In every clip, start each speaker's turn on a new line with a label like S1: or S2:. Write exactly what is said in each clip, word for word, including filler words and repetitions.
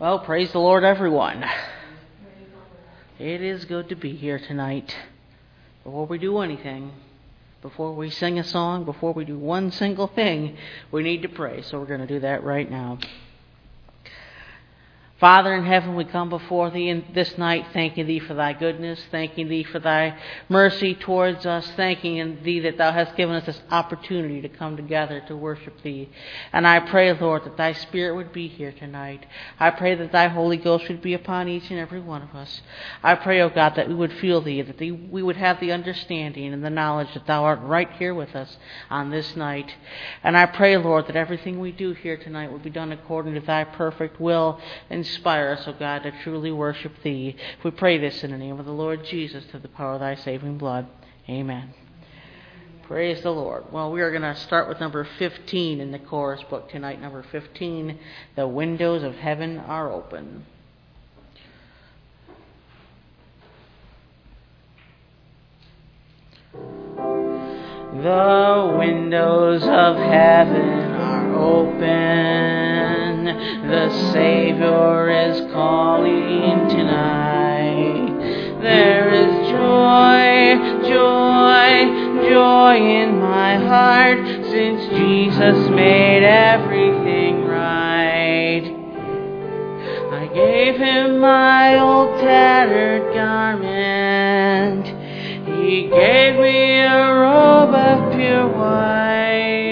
S1: Well, praise the Lord, everyone. It is good to be here tonight. Before we do anything, before we sing a song, before we do one single thing, we need to pray. So we're going to do that right now. Father in heaven, we come before Thee in this night, thanking Thee for Thy goodness, thanking Thee for Thy mercy towards us, thanking Thee that Thou hast given us this opportunity to come together to worship Thee. And I pray, Lord, that Thy Spirit would be here tonight. I pray that Thy Holy Ghost would be upon each and every one of us. I pray, O God, that we would feel Thee, that thee, we would have the understanding and the knowledge that Thou art right here with us on this night. And I pray, Lord, that everything we do here tonight would be done according to Thy perfect will and inspire us, O God, to truly worship Thee. We pray this in the name of the Lord Jesus, through the power of Thy saving blood. Amen. Praise the Lord. Well, we are going to start with number fifteen in the chorus book tonight. Number fifteen, The Windows of Heaven Are Open. The windows of heaven are open. The Savior is calling tonight. There is joy, joy, joy in my heart, since Jesus made everything right. I gave Him my old tattered garment. He gave me a robe of pure white.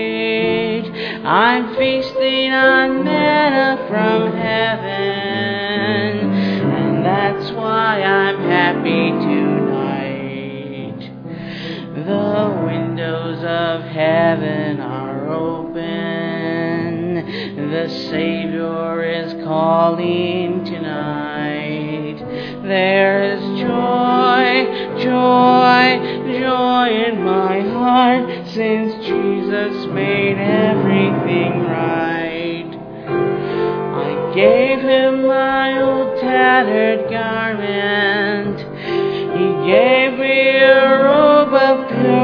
S1: I'm feasting on manna from heaven, and that's why I'm happy tonight. The windows of heaven are open. The Savior is calling tonight. There is joy, joy, joy in my heart, since Jesus made everything right. I gave Him my old tattered garment. He gave me a robe of pure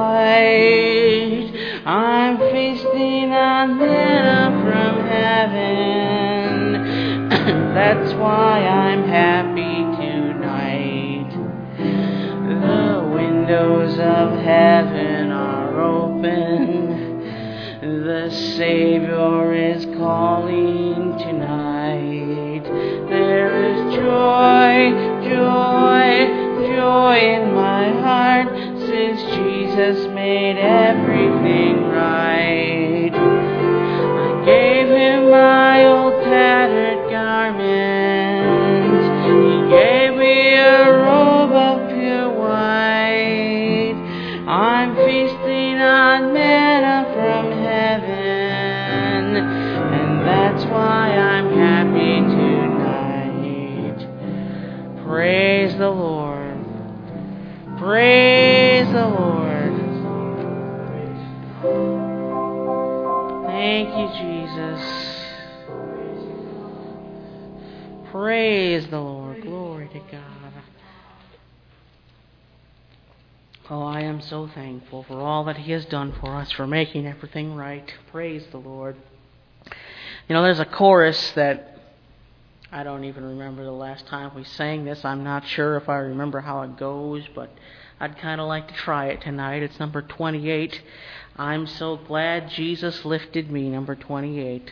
S1: white. I'm feasting on manna from heaven. That's why I'm happy tonight. The windows of heaven are open. The Savior is calling tonight. There is joy, joy, joy in my heart, since Jesus made everything right. I gave Him my old tattered garment. He gave me a robe of pure white. I'm feasting on manna from heaven, and that's why I'm happy tonight. Praise the Lord. Praise the Lord. Thank you, Jesus. Praise the Lord. Glory to God. Oh, I am so thankful for all that He has done for us, for making everything right. Praise the Lord. You know, there's a chorus that I don't even remember the last time we sang this. I'm not sure if I remember how it goes, but I'd kind of like to try it tonight. It's number twenty-eight. I'm so glad Jesus lifted me, number twenty-eight.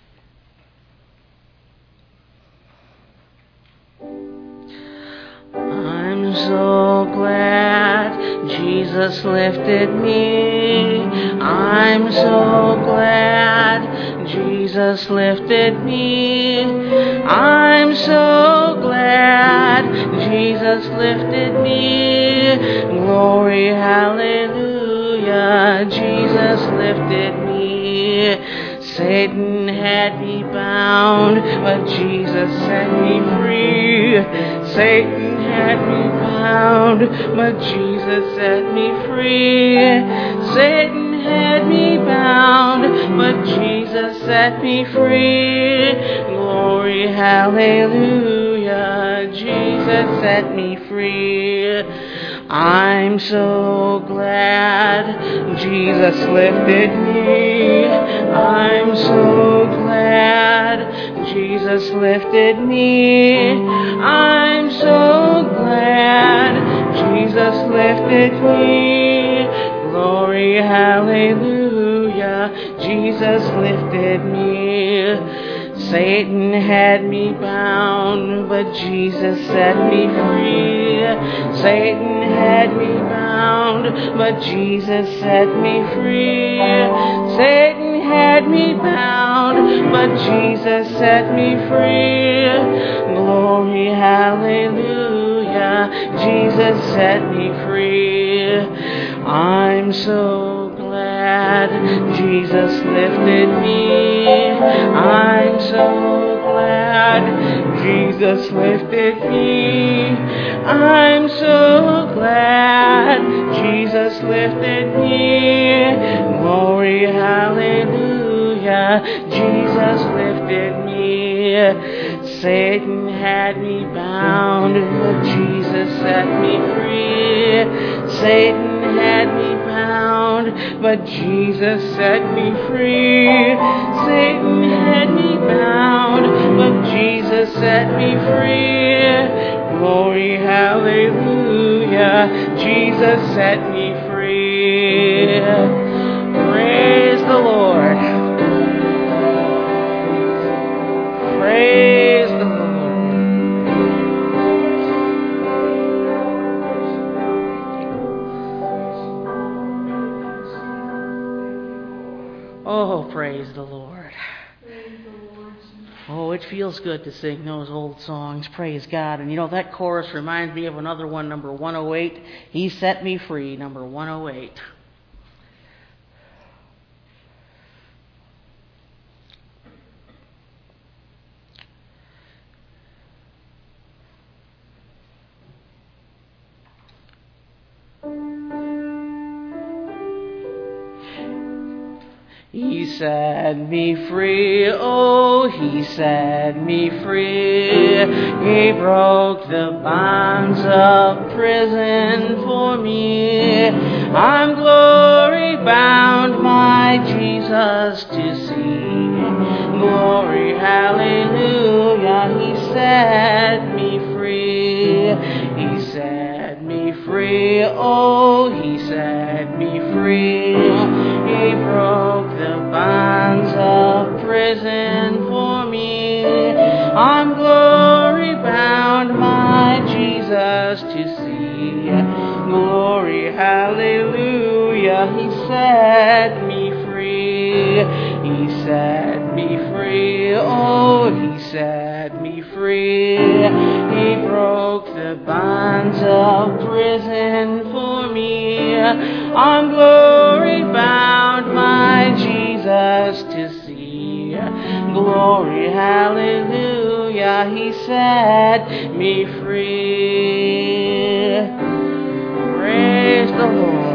S1: I'm so glad Jesus lifted me. I'm so glad Jesus lifted me. I'm so glad Jesus lifted me. Glory, hallelujah, Jesus lifted me. Satan had me bound, but Jesus set me free. Satan had me bound, but Jesus set me free. Satan had me bound, but Jesus set me free. Glory, hallelujah, Jesus set me free. I'm so glad Jesus lifted me. I'm so glad Jesus lifted me. I'm so glad Jesus lifted me. Glory, hallelujah, Jesus lifted me. Satan had me bound, but Jesus set me free. Satan had me bound, but Jesus set me free. Satan had me bound, but Jesus set me free. Glory, hallelujah, Jesus set me free. I'm so glad Jesus lifted me. I'm so glad Jesus lifted me. I'm so glad Jesus lifted me. Glory, hallelujah, Jesus lifted me. Satan had me bound, but Jesus set me free. Satan had me bound, but Jesus set me free. Satan had me bound, but Jesus set me free. Glory, hallelujah, Jesus set me free. Praise the Lord. Praise the Lord. Oh, praise the Lord. Oh, it feels good to sing those old songs. Praise God. And you know, that chorus reminds me of another one, number one oh eight. He set me free, number one oh eight. He set me free, oh, he set me free. He broke the bonds of prison for me. I'm glory bound, my Jesus to see. Glory, hallelujah, he set me free. He set me free, oh, he set me free. He broke the bonds of prison for me. I'm glory bound, my Jesus to see. Glory, hallelujah, he set me free. He set me free, oh, he set me free. He broke the bonds of prison for me. I'm glory bound, my Jesus to see. Glory, hallelujah, he set me free. Praise the Lord.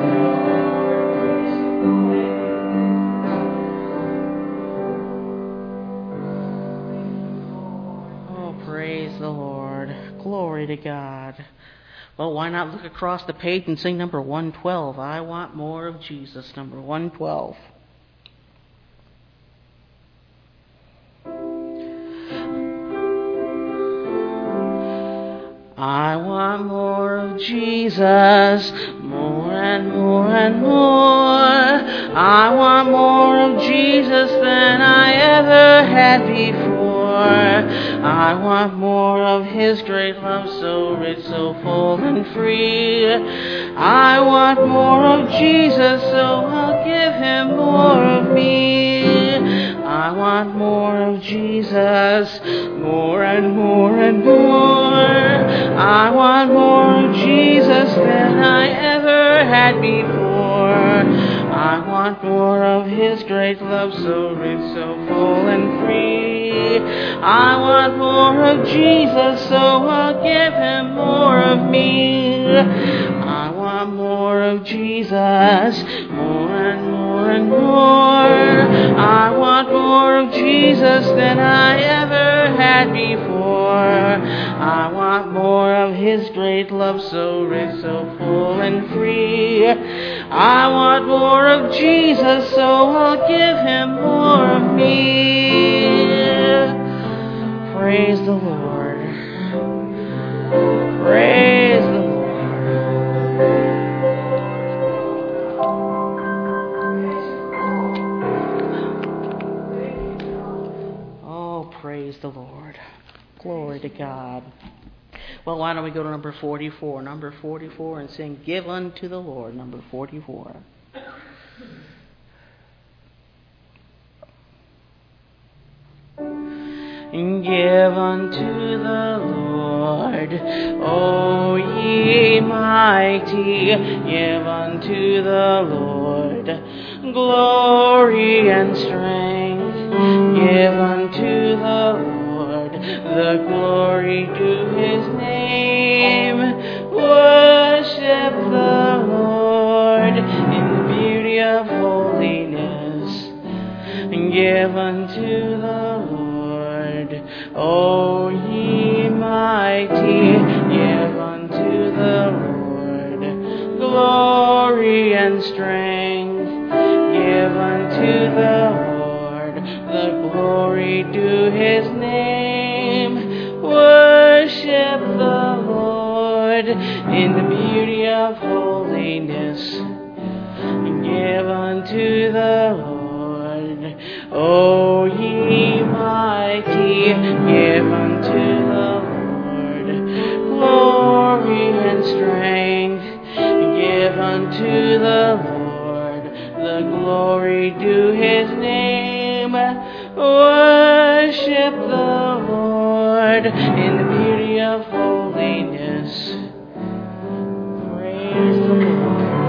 S1: Oh, praise the Lord. Glory to God. Well, why not look across the page and sing number one twelve? I want more of Jesus, number one twelve. I want more of Jesus, more and more and more. I want more of Jesus than I ever had before. I want more of his great love, so rich, so full and free. I want more of Jesus, so I'll give him more of me. I want more of Jesus, more and more and more. I want more of Jesus than I ever had before. I want more of his great love, so rich, so full and free. I want more of Jesus, so I'll give him more of me. I want more of Jesus, more and more and more. I want more of Jesus than I ever had before. I want more of his great love, so rich, so full and free. I want more of Jesus, so I'll give him more of me. Praise the Lord. Praise the Lord. Oh, praise the Lord. Glory to God. Well, why don't we go to number forty-four? Number forty-four and sing Give Unto the Lord, number forty-four. Give unto the Lord, O ye mighty, give unto the Lord glory and strength. Give unto the Lord the glory due his name. Worship the Lord in the beauty of holiness. Give unto the Lord, O ye mighty, give unto the Lord glory and strength. Give unto the Lord the glory due his name. Worship the Lord in the beauty of holiness. Give unto the Lord, O ye mighty, give unto the Lord glory and strength. Give unto the Lord the glory due his name. Worship the Lord in the beauty of holiness. Praise the Lord.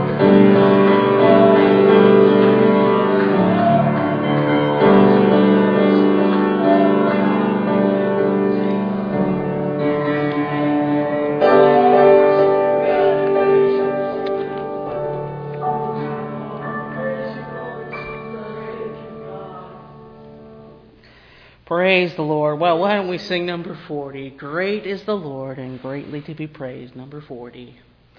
S1: Praise the Lord. Well, why don't we sing number forty? Great is the Lord and greatly to be praised. Number forty.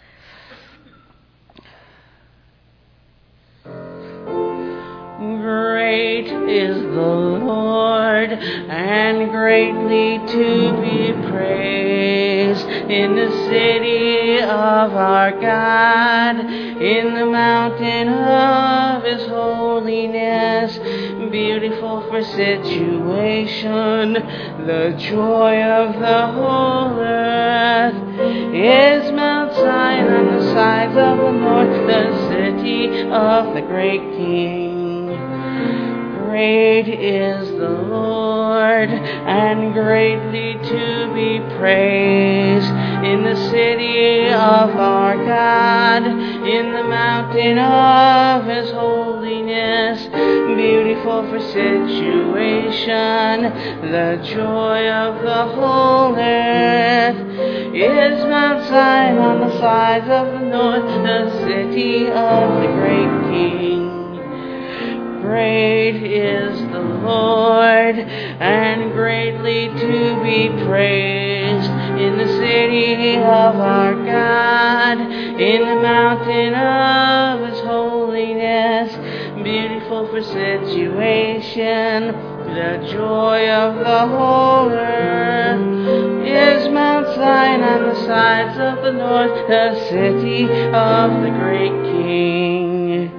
S1: Great is the Lord and greatly to be praised in the city of our God, in the mountain of his holiness. Beautiful for situation, the joy of the whole earth is Mount Zion on the sides of the north, the city of the great King. Great is the Lord and greatly to be praised in the city of our God, in the mountain of his holiness. Beautiful for situation, the joy of the whole earth is Mount Zion on the sides of the north, the city of the great King. Great is the Lord and greatly to be praised in the city of our God, in the mountain of his holiness. Beautiful for situation, the joy of the whole earth is Mount Zion on the sides of the north, the city of the great King.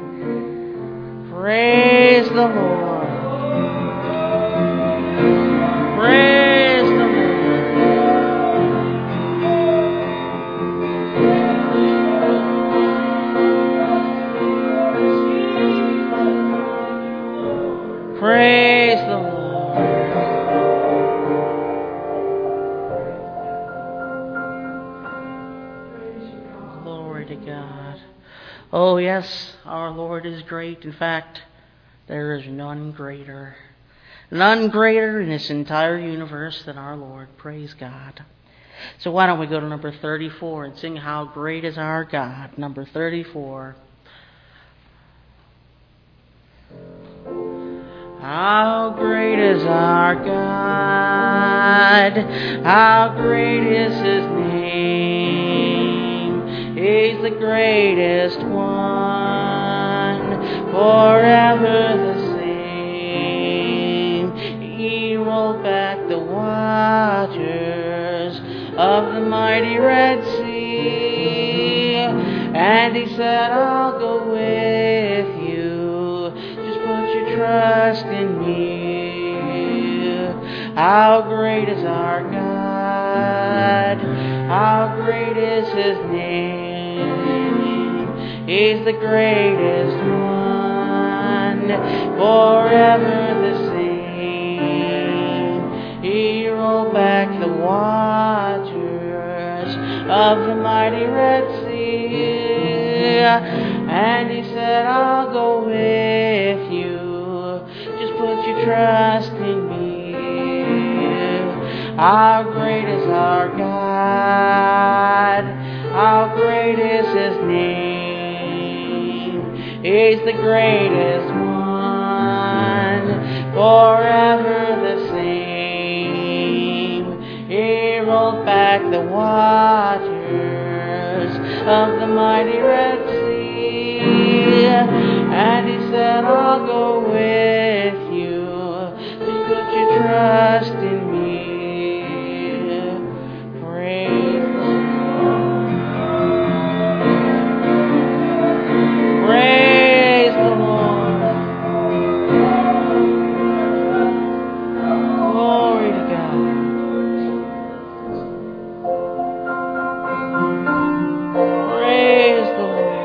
S1: Praise the Lord. Praise the Lord. Praise the Lord. Glory to God. Oh, yes, our Lord is great. In fact, there is none greater. None greater in this entire universe than our Lord. Praise God. So why don't we go to number thirty-four and sing How Great Is Our God. Number thirty-four. How great is our God. How great is his name. He's the greatest one, forever the same. He rolled back the wide of the mighty Red Sea. And he said, I'll go with you. Just put your trust in me. How great is our God? How great is his name? He's the greatest one, forever the same. He rolled back the waters of the mighty Red Sea. And he said, I'll go with you. Just put your trust in me. How great is our God? How great is his name? He's the greatest one, forever the same. He rolled back the waters of the mighty Red Sea. And he said, I'll go with you. Just put your trust in me. Praise the Lord. Praise the Lord. Glory to God. Praise the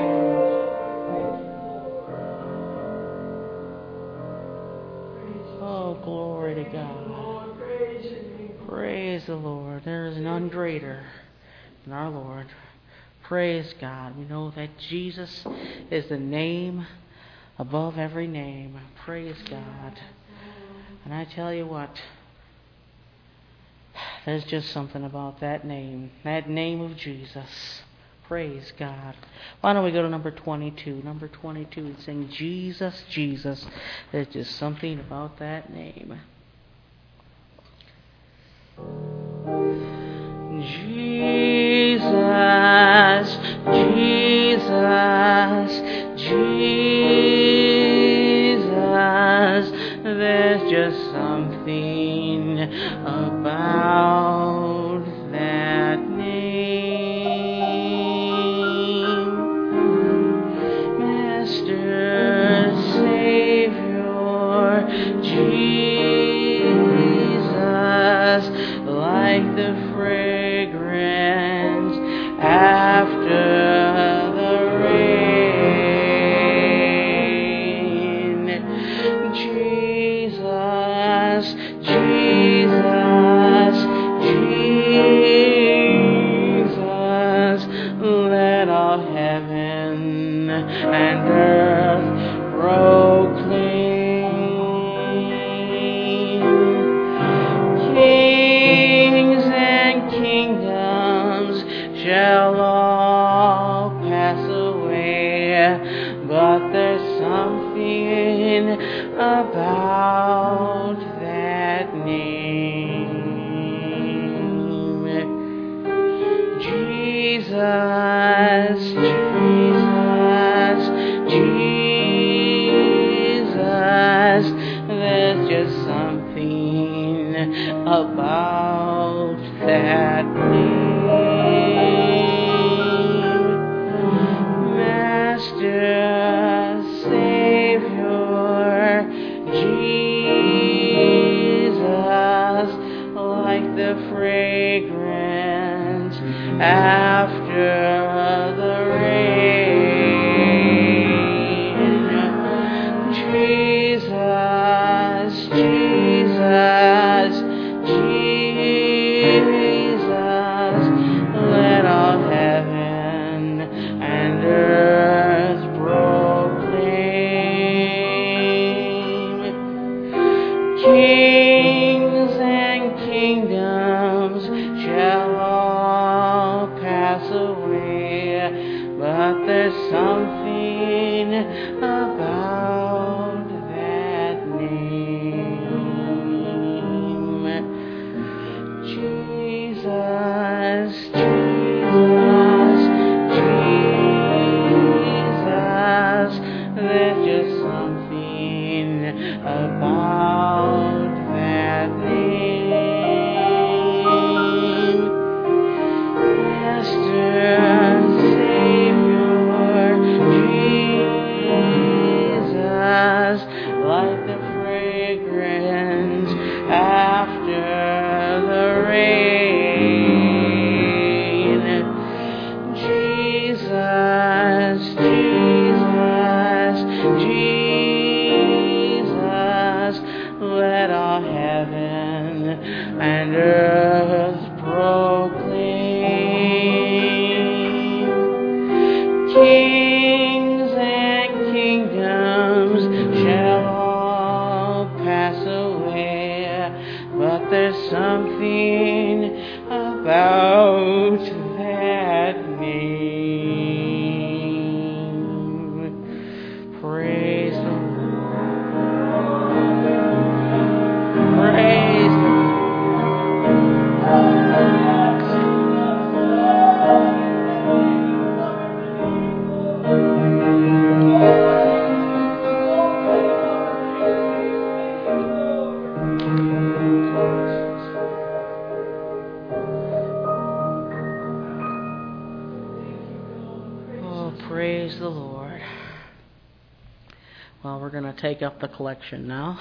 S1: Lord. Oh, glory to God. Praise the Lord. There is none greater than our Lord. Praise God. We know that Jesus is the name above every name. Praise God. And I tell you what, there's just something about that name, that name of Jesus. Praise God. Why don't we go to number twenty-two? Number twenty-two, we sing Jesus, Jesus. There's just something about that name. Jesus, Jesus, Jesus. There's just something about that name. Master, Savior, Jesus, like the fragrance after the rain. Jesus, Jesus, Jesus, let all heaven and earth proclaim. Kings and kingdoms shall all pass away, but there's something about that name. Jesus, Jesus, Jesus, there's just something about that name. Master, Savior, Jesus, like the fragrance after the rain. Jesus, Jesus, Jesus, let all heaven and earth proclaim. Kings and kingdoms shall all pass away, but there's something about that name. Jesus, Jesus, Jesus, there's just something about that name. Jesus, Jesus, let all heaven and earth proclaim. Kings and kingdoms shall all pass away, but there's something about that name. Praise the Lord. Praise the Praise the Lord. Well, we're going to take up the collection now.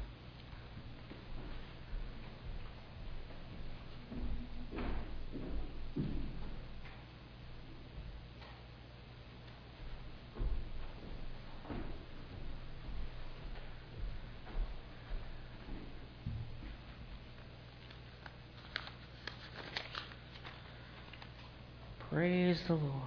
S1: Praise the Lord.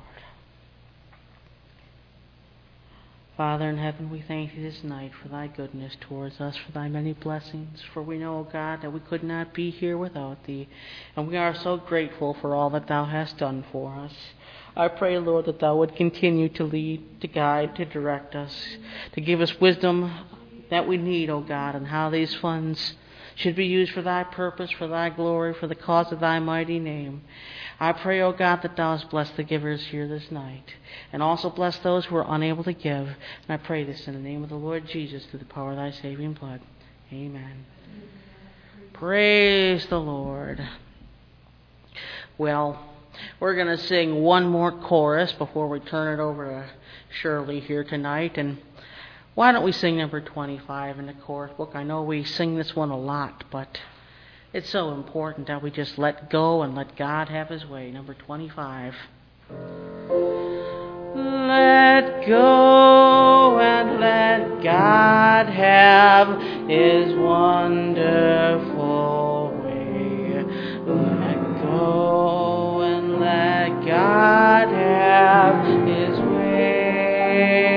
S1: Father in heaven, we thank you this night for thy goodness towards us, for thy many blessings. For we know, O God, that we could not be here without thee, and we are so grateful for all that thou hast done for us. I pray, Lord, that thou would continue to lead, to guide, to direct us, to give us wisdom that we need, O God, and how these funds should be used for thy purpose, for thy glory, for the cause of thy mighty name. I pray, O God, that thou hast blessed the givers here this night, and also bless those who are unable to give. And I pray this in the name of the Lord Jesus, through the power of thy saving blood. Amen. Praise the Lord. Well, we're going to sing one more chorus before we turn it over to Shirley here tonight. And why don't we sing number twenty-five in the chorus book? I know we sing this one a lot, but it's so important that we just let go and let God have his way. Number twenty-five. Let go and let God have his wonderful way. Let go and let God have his way.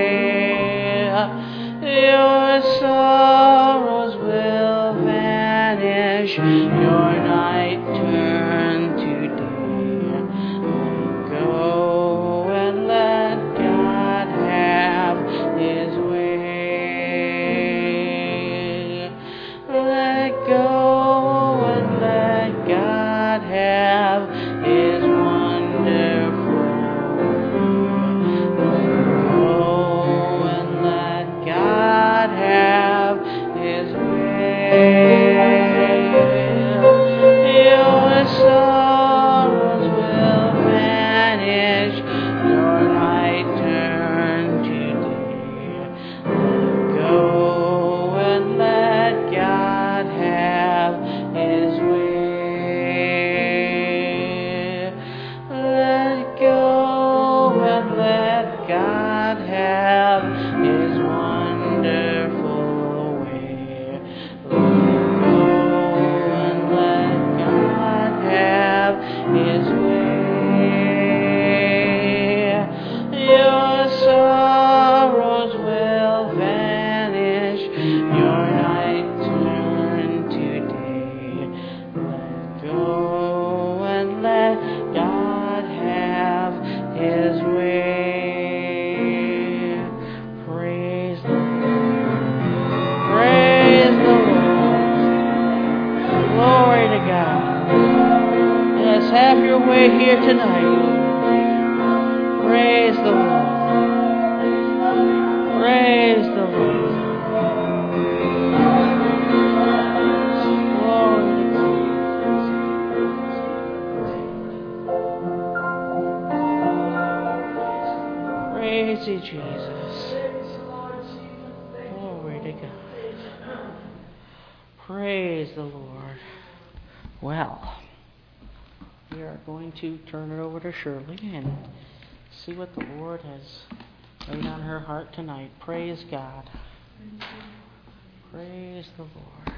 S1: Your sorrows will vanish, your night turn to day. Let go and let God have his way. Let go and let God have his wonderful way. Let go and let God have his way. Your sorrows will vanish, your night turn to day. Let go and let God have his way. Let go and let God have his wonderful way. Let go and let God have his way. Your sorrows will vanish, your night turn to day. Let go and let God have his way. Praise the Lord. Praise the Lord. Glory to God. Yes, have your way here tonight. Praise the Lord. Praise the Lord. Glory to God. Praise you, Jesus. Glory to God. Praise the Lord. Well, we are going to turn it over to Shirley and See what the Lord has laid on her heart tonight. Praise God. Praise the Lord.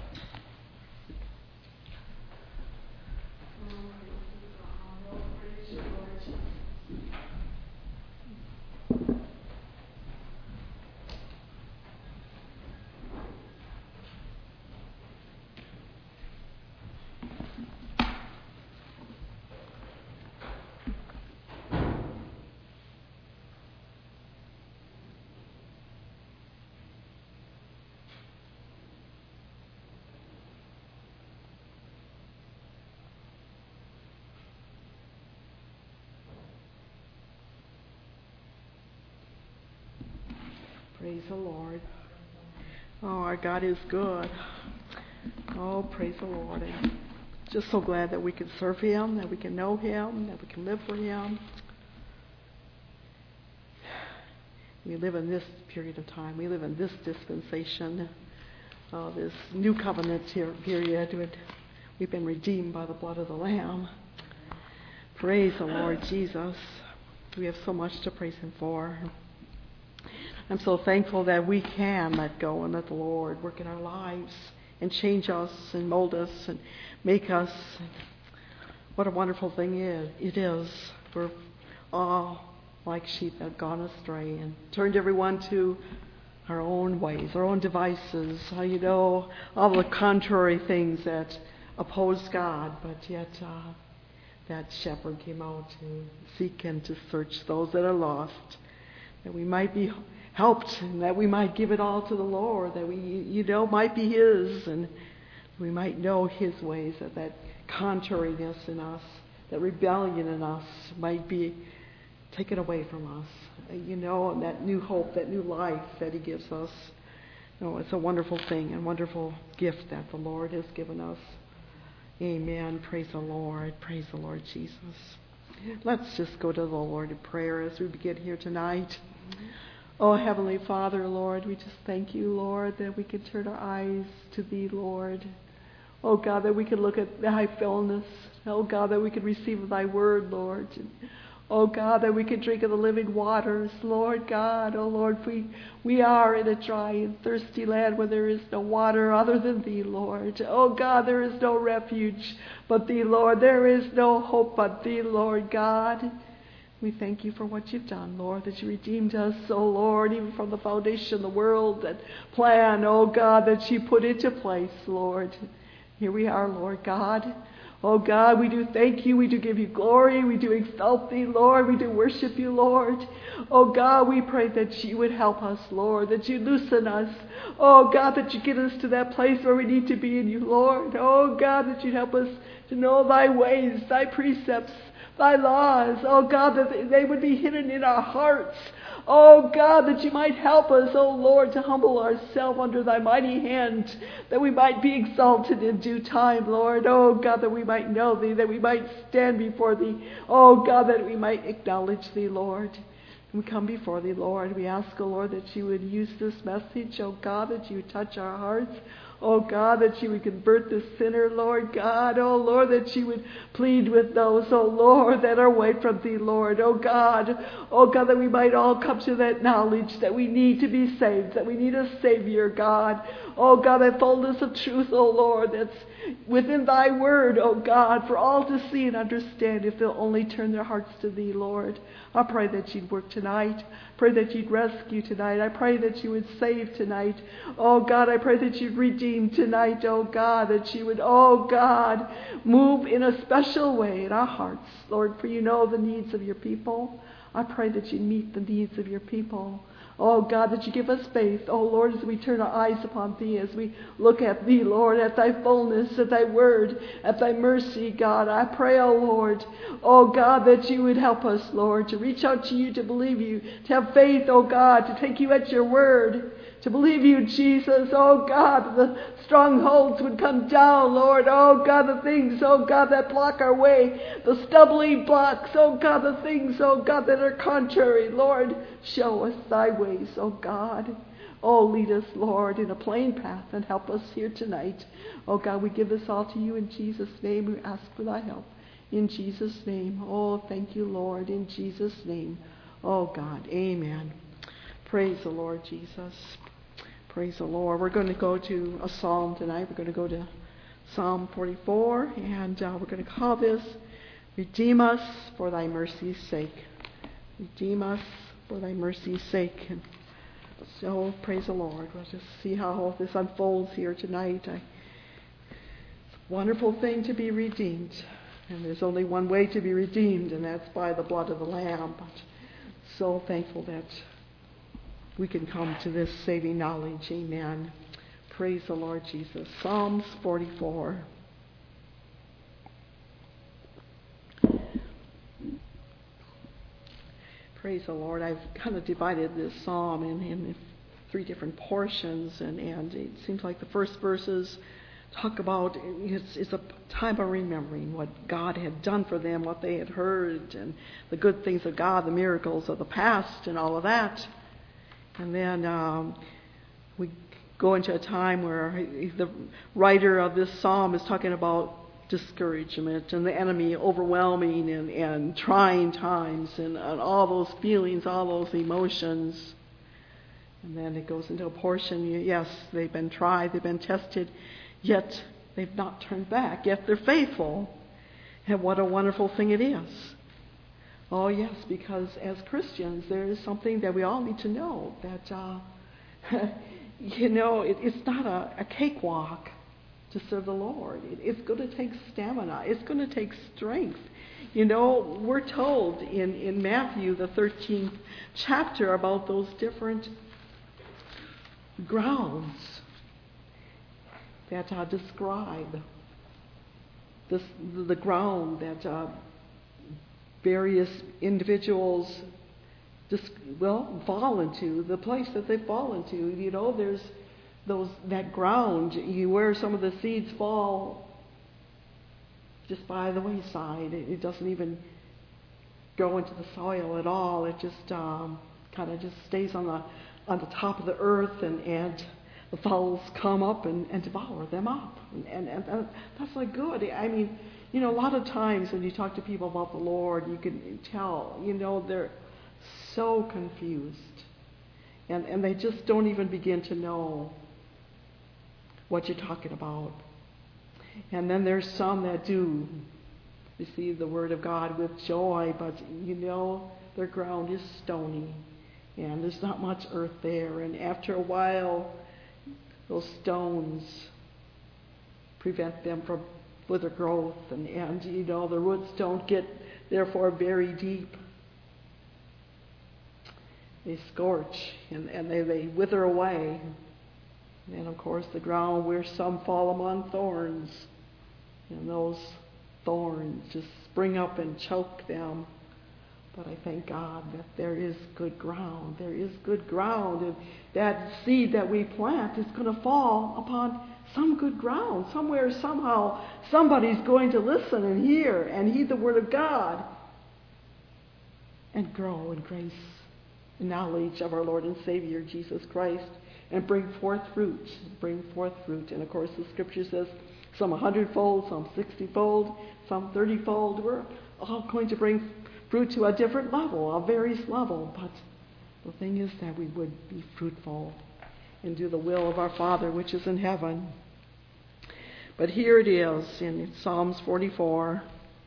S2: Praise the Lord. Oh, our God is good. Oh, praise the Lord. I'm just so glad that we can serve Him, that we can know Him, that we can live for Him. We live in this period of time. We live in this dispensation, uh, this new covenant here, period. We've been redeemed by the blood of the Lamb. Praise the Lord Jesus. We have so much to praise Him for. I'm so thankful that we can let go and let the Lord work in our lives and change us and mold us and make us. What a wonderful thing it is. We're all like sheep that have gone astray and turned everyone to our own ways, our own devices. How you know all the contrary things that oppose God, but yet uh, that shepherd came out to seek and to search those that are lost, that we might be helped, and that we might give it all to the Lord, that we, you know, might be His, and we might know His ways, that that contrariness in us, that rebellion in us might be taken away from us, you know, and that new hope, that new life that He gives us. No, it's a wonderful thing and wonderful gift that the Lord has given us. Amen. Praise the Lord. Praise the Lord Jesus. Let's just go to the Lord in prayer as we begin here tonight. Oh, Heavenly Father, Lord, we just thank You, Lord, that we can turn our eyes to Thee, Lord. Oh, God, that we can look at Thy fullness. Oh, God, that we can receive of Thy word, Lord. Oh, God, that we can drink of the living waters, Lord God. Oh, Lord, we, we are in a dry and thirsty land where there is no water other than Thee, Lord. Oh, God, there is no refuge but Thee, Lord. There is no hope but Thee, Lord God. We thank You for what You've done, Lord, that You redeemed us, oh Lord, even from the foundation of the world, that plan, oh God, that You put into place, Lord. Here we are, Lord God. Oh God, we do thank You, we do give You glory, we do exalt Thee, Lord, we do worship You, Lord. Oh God, we pray that You would help us, Lord, that You loosen us. Oh God, that You get us to that place where we need to be in You, Lord. Oh God, that You'd help us to know Thy ways, Thy precepts, Thy laws, oh God, that they would be hidden in our hearts. Oh God, that You might help us, oh Lord, to humble ourselves under Thy mighty hand, that we might be exalted in due time, Lord. Oh God, that we might know Thee, that we might stand before Thee. Oh God, that we might acknowledge Thee, Lord. We come before Thee, Lord. We ask, oh Lord, that You would use this message, oh God, that You would touch our hearts. Oh God, that You would convert the sinner, Lord God. Oh Lord, that You would plead with those, oh Lord, that are away from Thee, Lord. Oh God, oh God, that we might all come to that knowledge that we need to be saved, that we need a Savior, God. Oh God, that fullness of truth, oh Lord, that's within Thy word, oh God, for all to see and understand if they'll only turn their hearts to Thee, Lord. I pray that You'd work tonight. Pray that You'd rescue tonight. I pray that You would save tonight. Oh God, I pray that You'd redeem tonight. Oh God, that You would, oh God, move in a special way in our hearts, Lord, for You know the needs of Your people. I pray that You meet the needs of Your people. Oh God, that You give us faith. Oh Lord, as we turn our eyes upon Thee, as we look at Thee, Lord, at Thy fullness, at Thy word, at Thy mercy, God. I pray, oh Lord, oh God, that You would help us, Lord, to reach out to You, to believe You, to have faith, oh God, to take You at Your word, to believe You, Jesus. Oh God, the strongholds would come down, Lord. Oh God, the things, oh God, that block our way, the stumbling blocks, oh God, the things, oh God, that are contrary, Lord, show us Thy ways, oh God. Oh, lead us, Lord, in a plain path and help us here tonight. Oh God, we give this all to You in Jesus' name. We ask for Thy help. In Jesus' name. Oh, thank you, Lord. In Jesus' name. Oh, God. Amen. Praise the Lord Jesus. Praise the Lord. We're going to go to a psalm tonight. We're going to go to Psalm forty-four, and uh, we're going to call this Redeem Us for Thy Mercy's Sake. Redeem us for Thy mercy's sake. And so, praise the Lord. We'll just see how this unfolds here tonight. I, it's a wonderful thing to be redeemed. And there's only one way to be redeemed, and that's by the blood of the Lamb. But so thankful that we can come to this saving knowledge. Amen. Praise the Lord Jesus. Psalms forty-four. Praise the Lord. I've kind of divided this psalm in, in three different portions, and, and it seems like the first verses talk about it's, it's a time of remembering what God had done for them, what they had heard, and the good things of God, the miracles of the past, and all of that. And then um, we go into a time where the writer of this psalm is talking about discouragement and the enemy overwhelming and, and trying times and, and all those feelings, all those emotions. And then it goes into a portion, yes, they've been tried, they've been tested, yet they've not turned back, yet they're faithful. And what a wonderful thing it is. Oh, yes, because as Christians, there is something that we all need to know, that, uh, you know, it, it's not a, a cakewalk to serve the Lord. It, it's going to take stamina. It's going to take strength. You know, we're told in, in Matthew, the thirteenth chapter, about those different grounds that uh, describe this, the ground that uh, various individuals just, well, fall into, the place that they fall into. You know, there's those that ground you where some of the seeds fall just by the wayside. It, it doesn't even go into the soil at all. It just um, kind of just stays on the on the top of the earth, and, and the fowls come up and, and devour them up. And, and, and that's not good. I mean, you know, a lot of times when you talk to people about the Lord, you can tell, you know, they're so confused. And, and they just don't even begin to know what you're talking about. And then there's some that do receive the Word of God with joy, but, you know, their ground is stony. And there's not much earth there. And after a while, those stones prevent them from further growth. And, and, you know, the roots don't get, therefore, very deep. They scorch and, and they, they wither away. And, of course, the ground where some fall among thorns. And those thorns just spring up and choke them. But I thank God that there is good ground. There is good ground. And that seed that we plant is going to fall upon some good ground. Somewhere, somehow, somebody's going to listen and hear and heed the Word of God and grow in grace and knowledge of our Lord and Savior, Jesus Christ, and bring forth fruit. Bring forth fruit. And, of course, the Scripture says some a hundredfold, some sixtyfold, some thirtyfold. We're all going to bring fruit to a different level, a various level. But the thing is that we would be fruitful and do the will of our Father which is in heaven. But here it is in Psalms forty-four.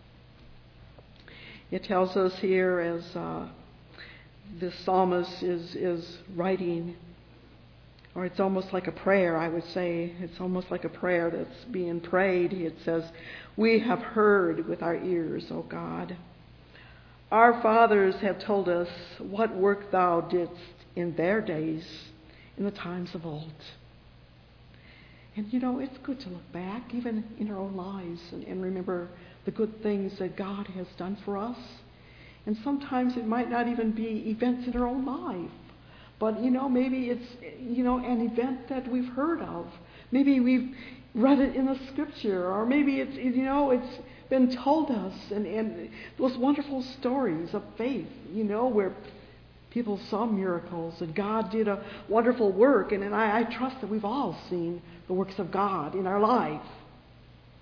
S2: It tells us here, as uh, the psalmist is, is writing, or it's almost like a prayer, I would say. It's almost like a prayer that's being prayed. It says, "We have heard with our ears, O God. Our fathers have told us what work thou didst in their days, in the times of old." And you know, it's good to look back, even in our own lives, and, and remember the good things that God has done for us. And sometimes it might not even be events in our own life. But, you know, maybe it's, you know, an event that we've heard of. Maybe we've read it in the Scripture, or maybe it's, you know, it's been told us, and, and those wonderful stories of faith, you know, where people saw miracles and God did a wonderful work. And, and I, I trust that we've all seen the works of God in our life.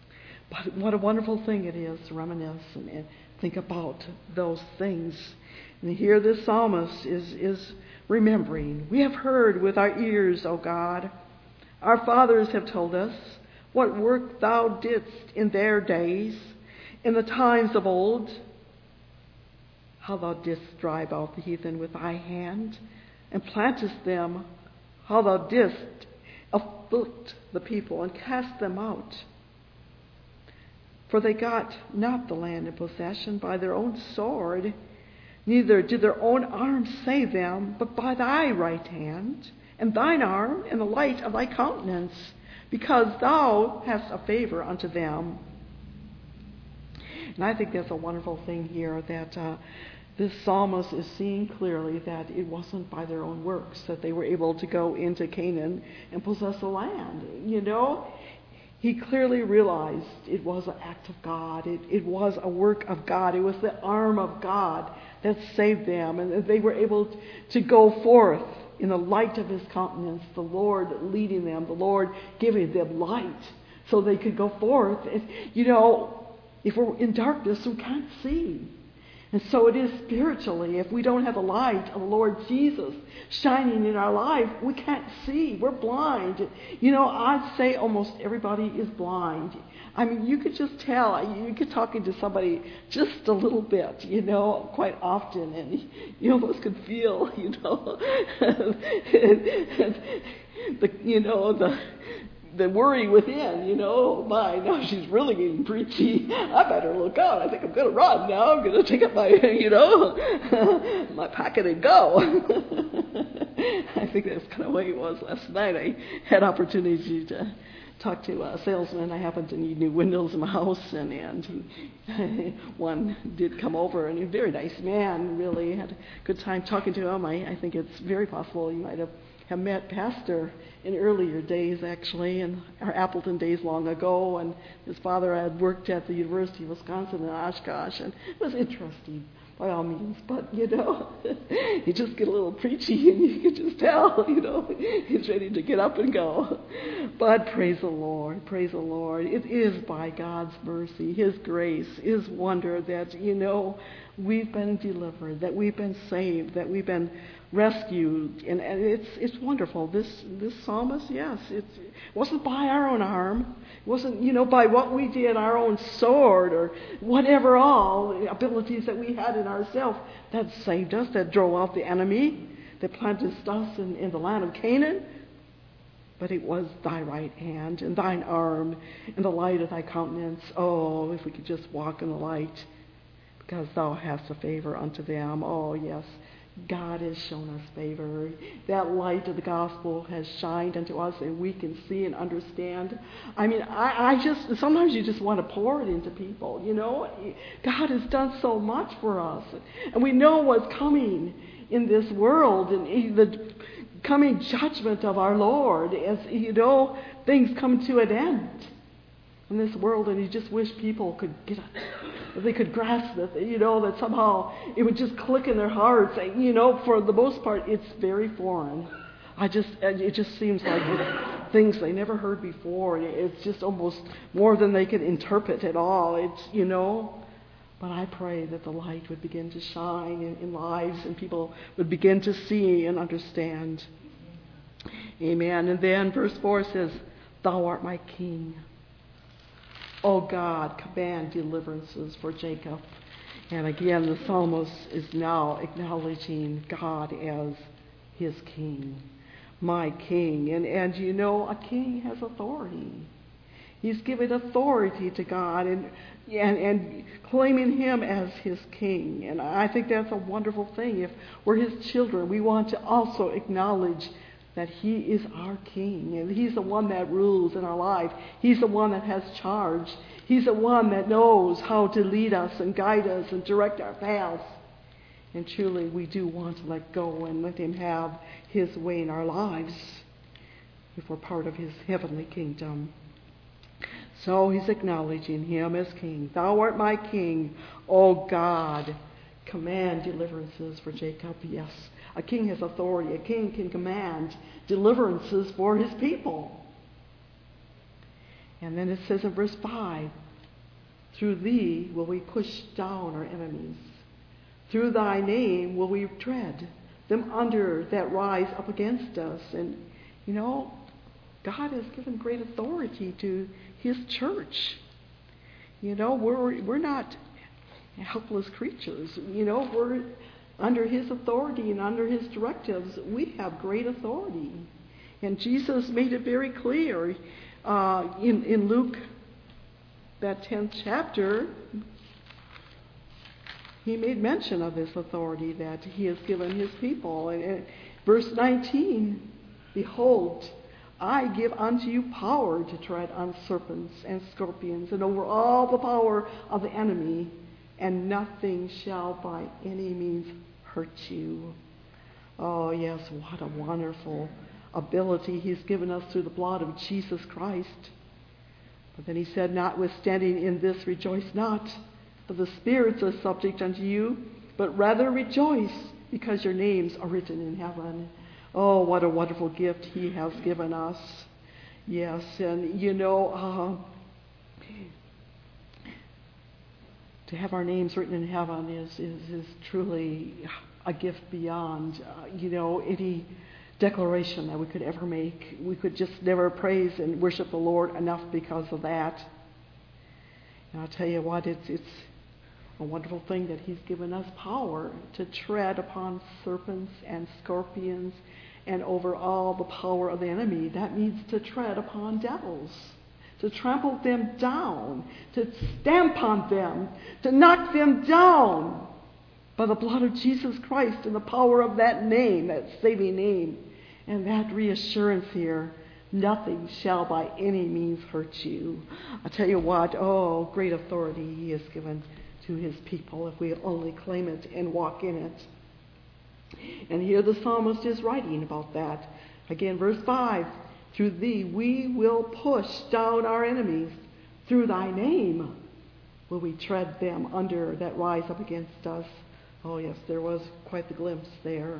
S2: But what a wonderful thing it is to reminisce and, and think about those things. And here this psalmist is, is remembering. We have heard with our ears, O God. Our fathers have told us what work thou didst in their days, in the times of old, how thou didst drive out the heathen with thy hand, and plantest them, how thou didst afflict the people and cast them out. For they got not the land in possession by their own sword, neither did their own arm save them, but by thy right hand, and thine arm, and the light of thy countenance, because thou hast a favor unto them. And I think that's a wonderful thing here, that uh, this psalmist is seeing clearly that it wasn't by their own works that they were able to go into Canaan and possess the land. You know, he clearly realized it was an act of God. It, it was a work of God. It was the arm of God that saved them, and that they were able to go forth in the light of his countenance, the Lord leading them, the Lord giving them light so they could go forth. And, you know, if we're in darkness, we can't see. And so it is spiritually. If we don't have the light of the Lord Jesus shining in our life, we can't see. We're blind. You know, I'd say almost everybody is blind. I mean, you could just tell. You get talking to somebody just a little bit, you know, quite often, and you almost could feel, you know, the, you know, the the worry within, you know, my, now she's really getting preachy. I better look out. I think I'm going to run now. I'm going to take up my, you know, my packet and go. I think that's kind of the way it was last night. I had opportunity to talk to a salesman. I happened to need new windows in my house, and, and he, one did come over, and he was a very nice man, really. Had a good time talking to him. I, I think it's very possible you might have have met Pastor in earlier days, actually, in our Appleton days long ago, and his father had worked at the University of Wisconsin in Oshkosh, and it was interesting by all means, but, you know, you just get a little preachy, and you can just tell, you know, he's ready to get up and go. But praise the Lord, praise the Lord. It is by God's mercy, his grace, his wonder that, you know, we've been delivered, that we've been saved, that we've been rescued, and, and it's it's wonderful. This this psalmist, yes, it wasn't by our own arm, it wasn't, you know, by what we did, our own sword or whatever, all the abilities that we had in ourselves that saved us, that drove out the enemy, that planted us in, in the land of Canaan. But it was thy right hand and thine arm and the light of thy countenance. Oh, if we could just walk in the light, because thou hast a favor unto them. Oh, yes. God has shown us favor. That light of the gospel has shined unto us, and we can see and understand. I mean, I, I just, sometimes you just want to pour it into people, you know. God has done so much for us. And we know what's coming in this world, and the coming judgment of our Lord as, you know, things come to an end in this world, and you just wish people could get it, if they could grasp it, you know, that somehow it would just click in their hearts. And, you know, for the most part, it's very foreign. I just, it just seems like it's things they never heard before. It's just almost more than they can interpret at all. It's, you know, but I pray that the light would begin to shine in, in lives, and people would begin to see and understand. Amen. And then verse four says, "Thou art my King. O God, command deliverances for Jacob." And again, the psalmist is now acknowledging God as his king, my king. And, and you know, a king has authority. He's given authority to God and, and, and claiming him as his king. And I think that's a wonderful thing. If we're his children, we want to also acknowledge that he is our king, and he's the one that rules in our life. He's the one that has charge. He's the one that knows how to lead us and guide us and direct our paths. And truly, we do want to let go and let him have his way in our lives if we're part of his heavenly kingdom. So he's acknowledging him as king. Thou art my king, O God. Command deliverances for Jacob. Yes, a king has authority. A king can command deliverances for his people. And then it says in verse five, Through thee will we push down our enemies. Through thy name will we tread them under that rise up against us. And, you know, God has given great authority to his church. You know, we're we're not helpless creatures. You know, we're under his authority and under his directives. We have great authority. And Jesus made it very clear uh, in, in Luke, that tenth chapter. He made mention of this authority that he has given his people. And, and verse nineteen, behold, I give unto you power to tread on serpents and scorpions and over all the power of the enemy, and nothing shall by any means hurt you. Oh yes, what a wonderful ability he's given us through the blood of Jesus Christ. But then he said, notwithstanding in this rejoice not, for the spirits are subject unto you, but rather rejoice, because your names are written in heaven. Oh, what a wonderful gift he has given us. Yes, and you know, uh, to have our names written in heaven is, is, is truly a gift beyond, uh, you know, any declaration that we could ever make. We could just never praise and worship the Lord enough because of that. And I'll tell you what, it's it's a wonderful thing that he's given us power to tread upon serpents and scorpions and over all the power of the enemy. That means to tread upon devils, to trample them down, to stamp on them, to knock them down by the blood of Jesus Christ and the power of that name, that saving name. And that reassurance here, nothing shall by any means hurt you. I tell you what, oh, great authority he has given to his people if we only claim it and walk in it. And here the psalmist is writing about that. Again, verse five, through thee we will push down our enemies. Through thy name will we tread them under that rise up against us. Oh yes, there was quite the glimpse there.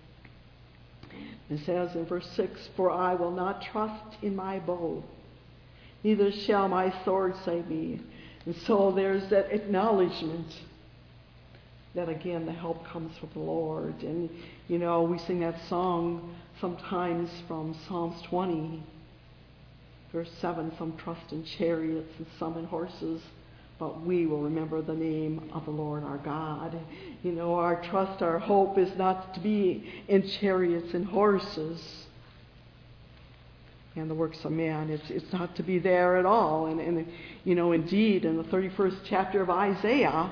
S2: It says in verse six, for I will not trust in my bow, neither shall my sword save me. And so there's that acknowledgement that again the help comes from the Lord. And you know, we sing that song sometimes from Psalms twenty, verse seven, some trust in chariots and some in horses, but we will remember the name of the Lord our God. You know, our trust, our hope is not to be in chariots and horses and the works of man. It's it's not to be there at all. And, and you know, indeed, in the thirty-first chapter of Isaiah,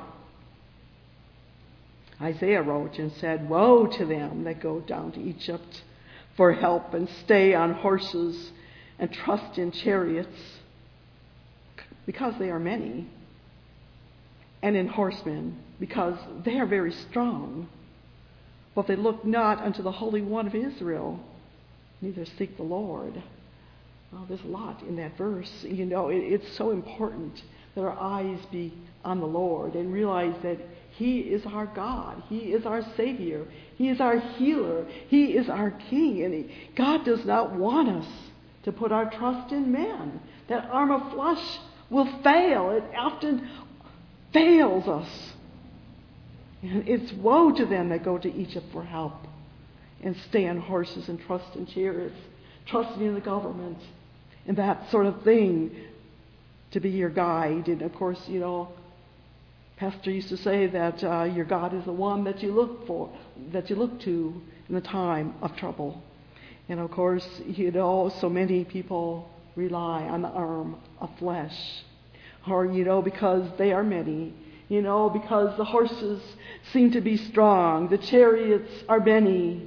S2: Isaiah wrote and said, woe to them that go down to Egypt for help and stay on horses and trust in chariots, because they are many, and in horsemen, because they are very strong. But they look not unto the Holy One of Israel, neither seek the Lord. Well, there's a lot in that verse. You know, it, it's so important that our eyes be on the Lord and realize that he is our God. He is our Savior. He is our healer. He is our King. And he, God does not want us to put our trust in man. That arm of flesh will fail. It often fails us. And it's woe to them that go to Egypt for help and stay on horses and trust in chariots, trusting in the government and that sort of thing to be your guide. And of course, you know, Pastor used to say that uh, your God is the one that you look for, that you look to in the time of trouble. And of course, you know, so many people rely on the arm of flesh, or you know, because they are many. You know, because the horses seem to be strong, the chariots are many.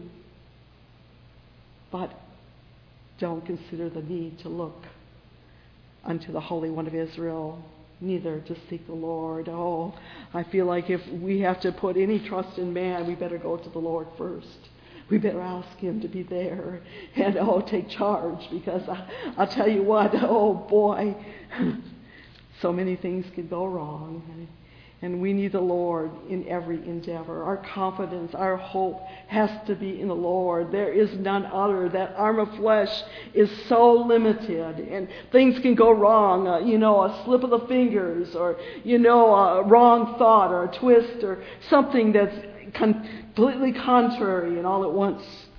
S2: But don't consider the need to look unto the Holy One of Israel, neither to seek the Lord. Oh, I feel like if we have to put any trust in man, we better go to the Lord first. We better ask him to be there and, oh, take charge, because I, I'll tell you what, oh boy, so many things could go wrong. And, And we need the Lord in every endeavor. Our confidence, our hope has to be in the Lord. There is none other. That arm of flesh is so limited, and things can go wrong. Uh, you know, a slip of the fingers, or, you know, a wrong thought, or a twist, or something that's completely contrary, and all at once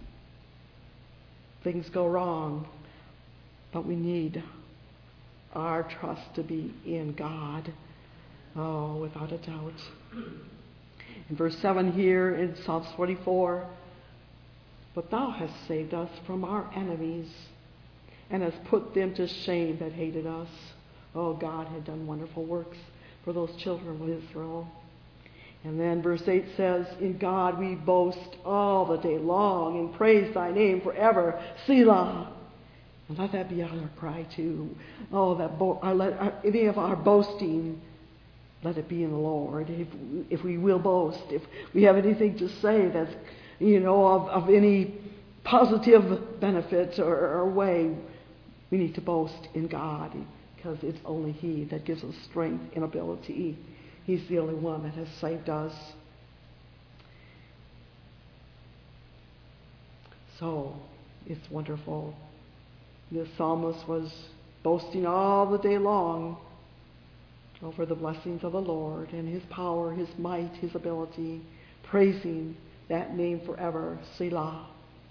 S2: things go wrong. But we need our trust to be in God. Oh, without a doubt. In verse seven here in Psalms forty-four, but thou hast saved us from our enemies and hast put them to shame that hated us. Oh, God had done wonderful works for those children of Israel. And then verse eight says, in God we boast all the day long and praise thy name forever. Selah. And let that be our cry too. Oh, that bo- our, let, our, any of our boasting, let it be in the Lord. If, if we will boast, if we have anything to say that's, you know, of, of any positive benefit or, or way, we need to boast in God, because it's only He that gives us strength and ability. He's the only one that has saved us. So, it's wonderful. This psalmist was boasting all the day long over the blessings of the Lord and His power, His might, His ability, praising that name forever, Selah.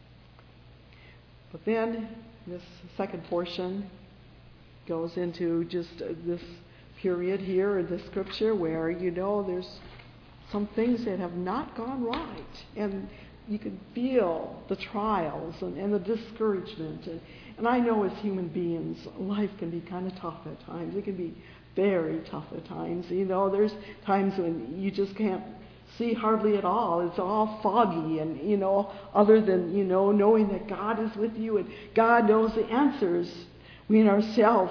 S2: But then this second portion goes into just this period here in the scripture where, you know, there's some things that have not gone right, and you can feel the trials and, and the discouragement. And, and I know as human beings, life can be kind of tough at times. It can be very tough at times. You know, there's times when you just can't see hardly at all. It's all foggy, and, you know, other than, you know, knowing that God is with you and God knows the answers, we in ourselves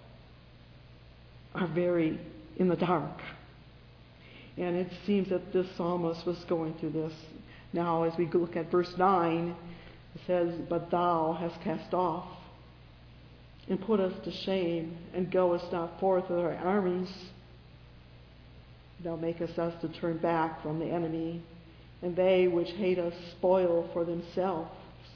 S2: are very in the dark. And it seems that this psalmist was going through this. Now, as we look at verse nine, it says, but thou hast cast off and put us to shame, and goest not forth with our armies. Thou makest us to turn back from the enemy, and they which hate us spoil for themselves.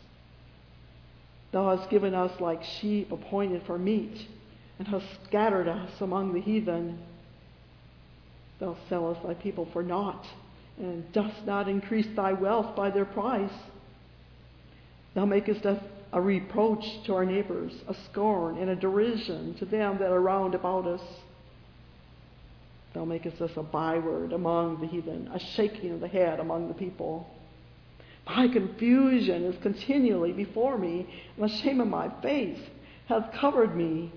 S2: Thou hast given us like sheep appointed for meat, and hast scattered us among the heathen. Thou sellest thy people for naught, and dost not increase thy wealth by their price. Thou makest us a reproach to our neighbors, a scorn and a derision to them that are round about us. Thou makest us a byword among the heathen, a shaking of the head among the people. My confusion is continually before me, and the shame of my face hath covered me.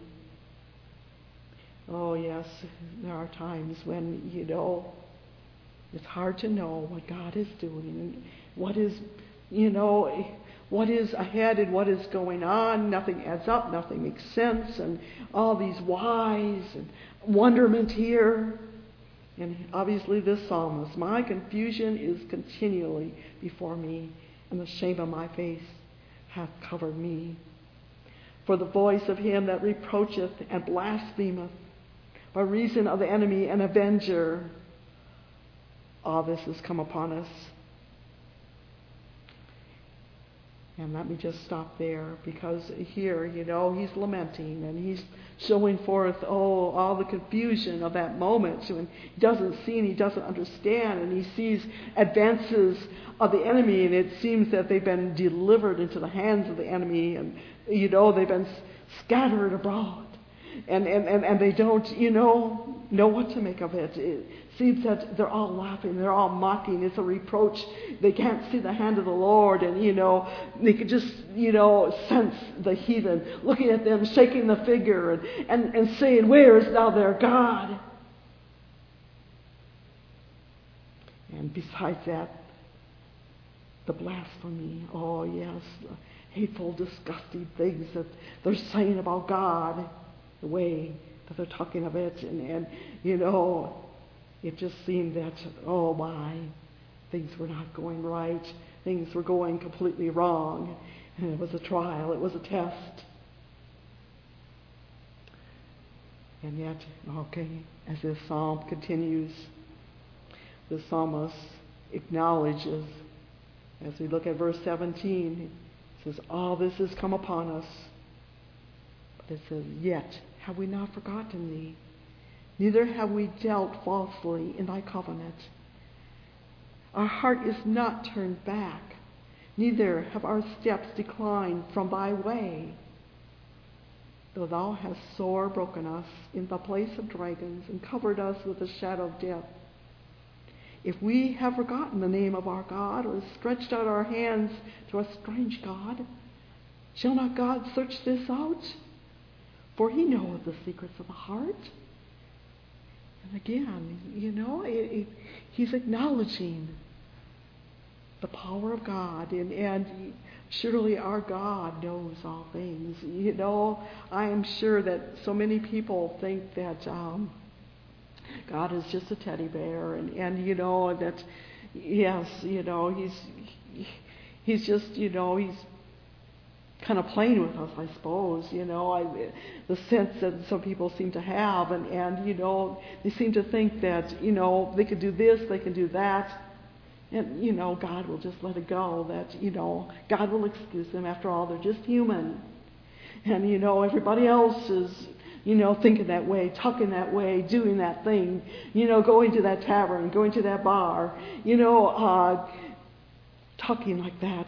S2: Oh yes, there are times when, you know, it's hard to know what God is doing and what is, you know, what is ahead and what is going on. Nothing adds up, nothing makes sense, and all these whys and wonderment here. And obviously this psalmist, my confusion is continually before me, and the shame of my face hath covered me. For the voice of him that reproacheth and blasphemeth, by reason of the enemy and avenger, all this has come upon us. And let me just stop there, because here, you know, he's lamenting and he's showing forth, oh, all the confusion of that moment. And he doesn't see and he doesn't understand, and he sees advances of the enemy, and it seems that they've been delivered into the hands of the enemy, and, you know, they've been scattered abroad. And, and, and, and they don't, you know, know what to make of it. It seems that they're all laughing, they're all mocking. It's a reproach. They can't see the hand of the Lord, and, you know, they could just, you know, sense the heathen looking at them, shaking the figure, and, and, and saying, where is thou their God? And besides that, the blasphemy. Oh, yes, the hateful, disgusting things that they're saying about God. The way that they're talking of it, and, and you know, it just seemed that, oh my, things were not going right. Things were going completely wrong. And it was a trial. It was a test. And yet, okay, as this psalm continues, the psalmist acknowledges, as we look at verse seventeen, it says, all this has come upon us. But it says, yet have we not forgotten thee, neither have we dealt falsely in thy covenant. Our heart is not turned back, neither have our steps declined from thy way. Though thou hast sore broken us in the place of dragons and covered us with the shadow of death, if we have forgotten the name of our God or stretched out our hands to a strange God, shall not God search this out? For he knoweth the secrets of the heart. And again, you know, it, it, he's acknowledging the power of God, and, and surely our God knows all things. You know, I am sure that so many people think that um, God is just a teddy bear, and, and you know, that, yes, you know, he's he's just, you know, he's kind of playing with us, I suppose, you know, I, the sense that some people seem to have, and, and, you know, they seem to think that, you know, they can do this, they can do that, and, you know, God will just let it go, that, you know, God will excuse them. After all, they're just human. And, you know, everybody else is, you know, thinking that way, talking that way, doing that thing, you know, going to that tavern, going to that bar, you know, uh, talking like that.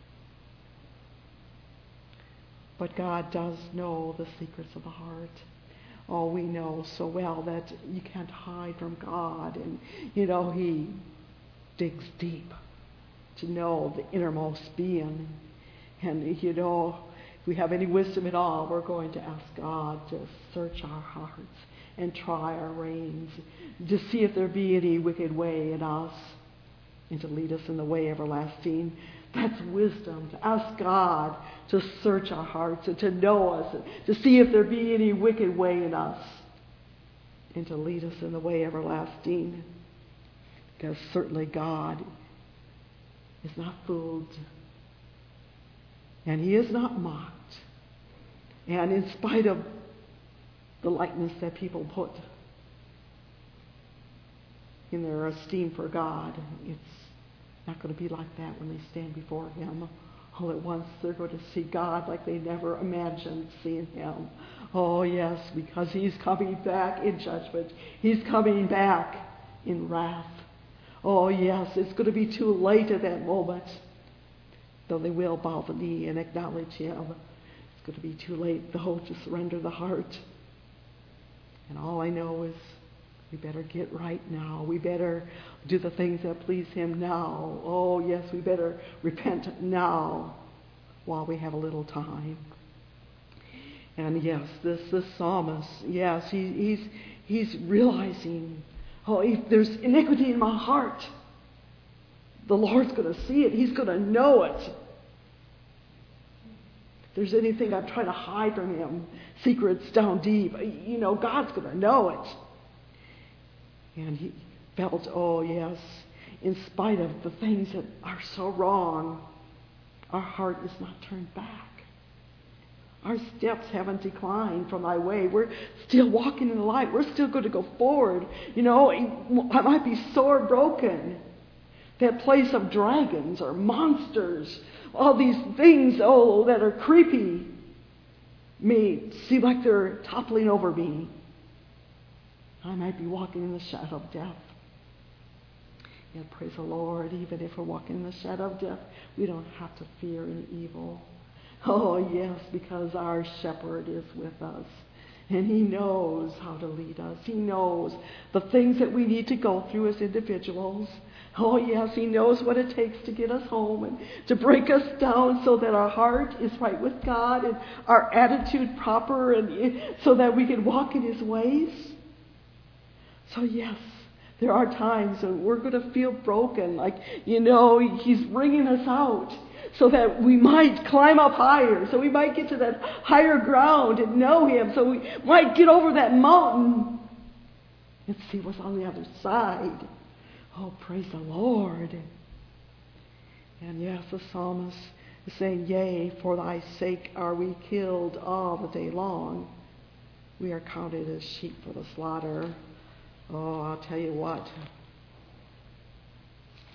S2: But God does know the secrets of the heart. Oh, we know so well that you can't hide from God. And, you know, he digs deep to know the innermost being. And, you know, if we have any wisdom at all, we're going to ask God to search our hearts and try our reins, to see if there be any wicked way in us, and to lead us in the way everlasting. That's wisdom, to ask God to search our hearts and to know us, to see if there be any wicked way in us, and to lead us in the way everlasting. Because certainly God is not fooled, and he is not mocked. And in spite of the likeness that people put in their esteem for God, it's not going to be like that when they stand before him. All at once they're going to see God like they never imagined seeing him. Oh yes, because he's coming back in judgment. He's coming back in wrath. Oh yes, it's going to be too late at that moment. Though they will bow the knee and acknowledge him, it's going to be too late though to surrender the heart. And all I know is we better get right now. We better do the things that please him now. Oh yes, we better repent now while we have a little time. And yes, this this psalmist, yes, he, he's he's realizing, oh, if there's iniquity in my heart, the Lord's going to see it. He's going to know it. If there's anything I'm trying to hide from him, secrets down deep, you know, God's going to know it. And he felt, oh yes, in spite of the things that are so wrong, our heart is not turned back. Our steps haven't declined from thy way. We're still walking in the light. We're still going to go forward. You know, I might be sore broken. That place of dragons or monsters, all these things, oh, that are creepy, may seem like they're toppling over me. I might be walking in the shadow of death. Yet, praise the Lord, even if we're walking in the shadow of death, we don't have to fear any evil. Oh, yes, because our shepherd is with us. And he knows how to lead us. He knows the things that we need to go through as individuals. Oh, yes, he knows what it takes to get us home and to break us down so that our heart is right with God and our attitude proper, and so that we can walk in his ways. So yes, there are times when we're going to feel broken, like, you know, he's bringing us out so that we might climb up higher, so we might get to that higher ground and know him, so we might get over that mountain and see what's on the other side. Oh, praise the Lord. And yes, the psalmist is saying, yea, for thy sake are we killed all the day long. We are counted as sheep for the slaughter. Oh, I'll tell you what.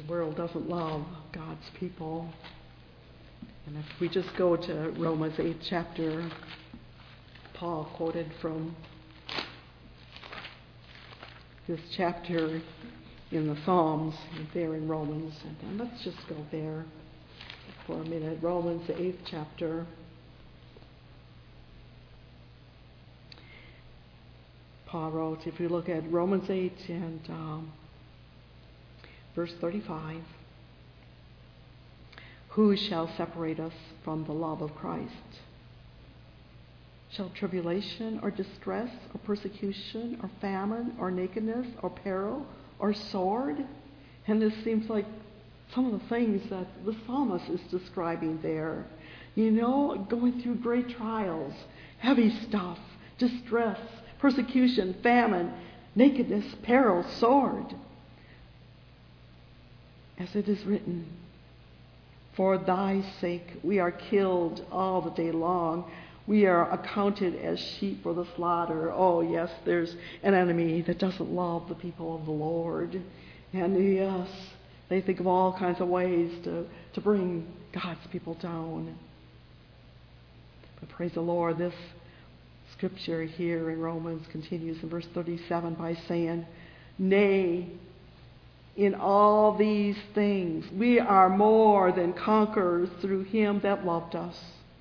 S2: The world doesn't love God's people. And if we just go to Romans eighth chapter, Paul quoted from this chapter in the Psalms, there in Romans. And let's just go there for a minute. Romans, the eighth chapter. Paul wrote, if you look at Romans eight and um, verse thirty-five, who shall separate us from the love of Christ? Shall tribulation or distress or persecution or famine or nakedness or peril or sword? And this seems like some of the things that the psalmist is describing there. You know, going through great trials, heavy stuff, distress, persecution, famine, nakedness, peril, sword. As it is written, for thy sake we are killed all the day long. We are accounted as sheep for the slaughter. Oh, yes, there's an enemy that doesn't love the people of the Lord. And yes, they think of all kinds of ways to, to bring God's people down. But praise the Lord, this scripture here in Romans continues in verse thirty-seven by saying, nay, in all these things we are more than conquerors through him that loved us.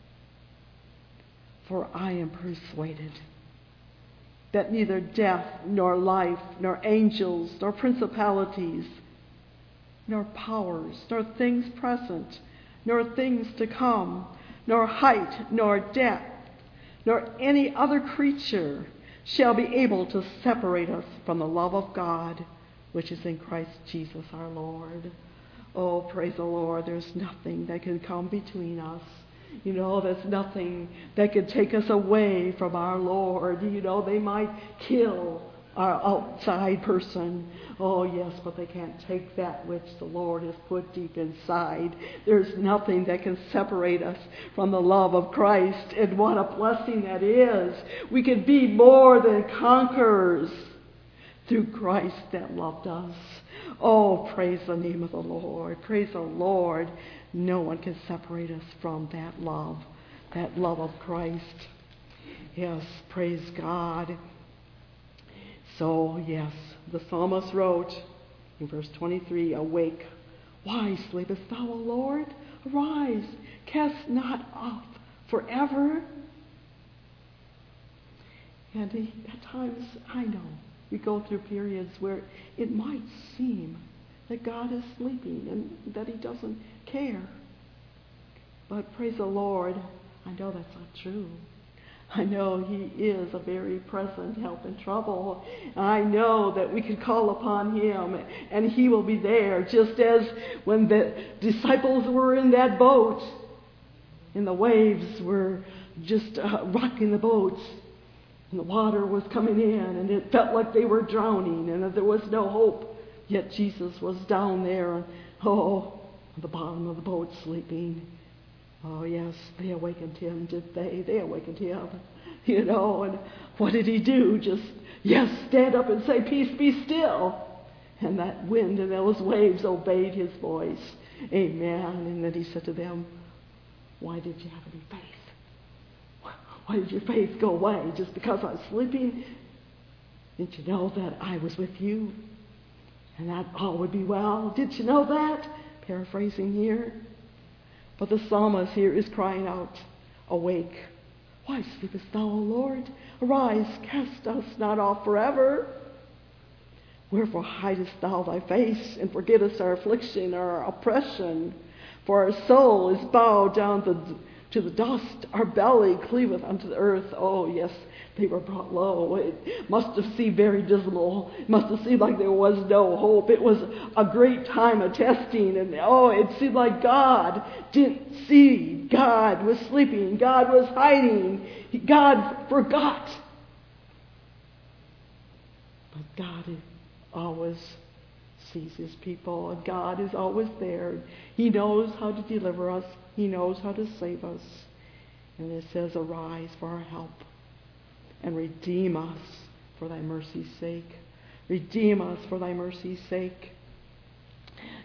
S2: For I am persuaded that neither death, nor life, nor angels, nor principalities, nor powers, nor things present, nor things to come, nor height, nor depth, nor any other creature shall be able to separate us from the love of God, which is in Christ Jesus our Lord. Oh, praise the Lord. There's nothing that can come between us. You know, there's nothing that can take us away from our Lord. You know, they might kill our outside person. Oh, yes, but they can't take that which the Lord has put deep inside. There's nothing that can separate us from the love of Christ. And what a blessing that is. We can be more than conquerors through Christ that loved us. Oh, praise the name of the Lord. Praise the Lord. No one can separate us from that love, that love of Christ. Yes, praise God. So, yes, the psalmist wrote in verse twenty-three, awake, why sleepest thou, O Lord? Arise, cast not off forever. And he, at times, I know, we go through periods where it might seem that God is sleeping and that he doesn't care. But praise the Lord, I know that's not true. I know he is a very present help in trouble. I know that we can call upon him and he will be there, just as when the disciples were in that boat and the waves were just uh, rocking the boats and the water was coming in and it felt like they were drowning and that there was no hope. Yet Jesus was down there and, oh, at the bottom of the boat sleeping. Oh, yes, they awakened him, did they? They awakened him, you know, and what did he do? Just, yes, stand up and say, peace, be still. And that wind and those waves obeyed his voice. Amen. And then he said to them, why did you have any faith? Why did your faith go away? Just because I was sleeping? Didn't you know that I was with you? And that all would be well. Did you know that? Paraphrasing here. But the psalmist here is crying out, awake, why sleepest thou, O Lord? Arise, cast us not off forever. Wherefore hidest thou thy face, and forgettest our affliction, our oppression? For our soul is bowed down to, to the dust, our belly cleaveth unto the earth. Oh, yes, they were brought low. It must have seemed very dismal. It must have seemed like there was no hope. It was a great time of testing. And oh, it seemed like God didn't see. God was sleeping. God was hiding. God forgot. But God always sees his people. And God is always there. He knows how to deliver us. He knows how to save us. And it says, arise for our help. And redeem us for thy mercy's sake. Redeem us for thy mercy's sake.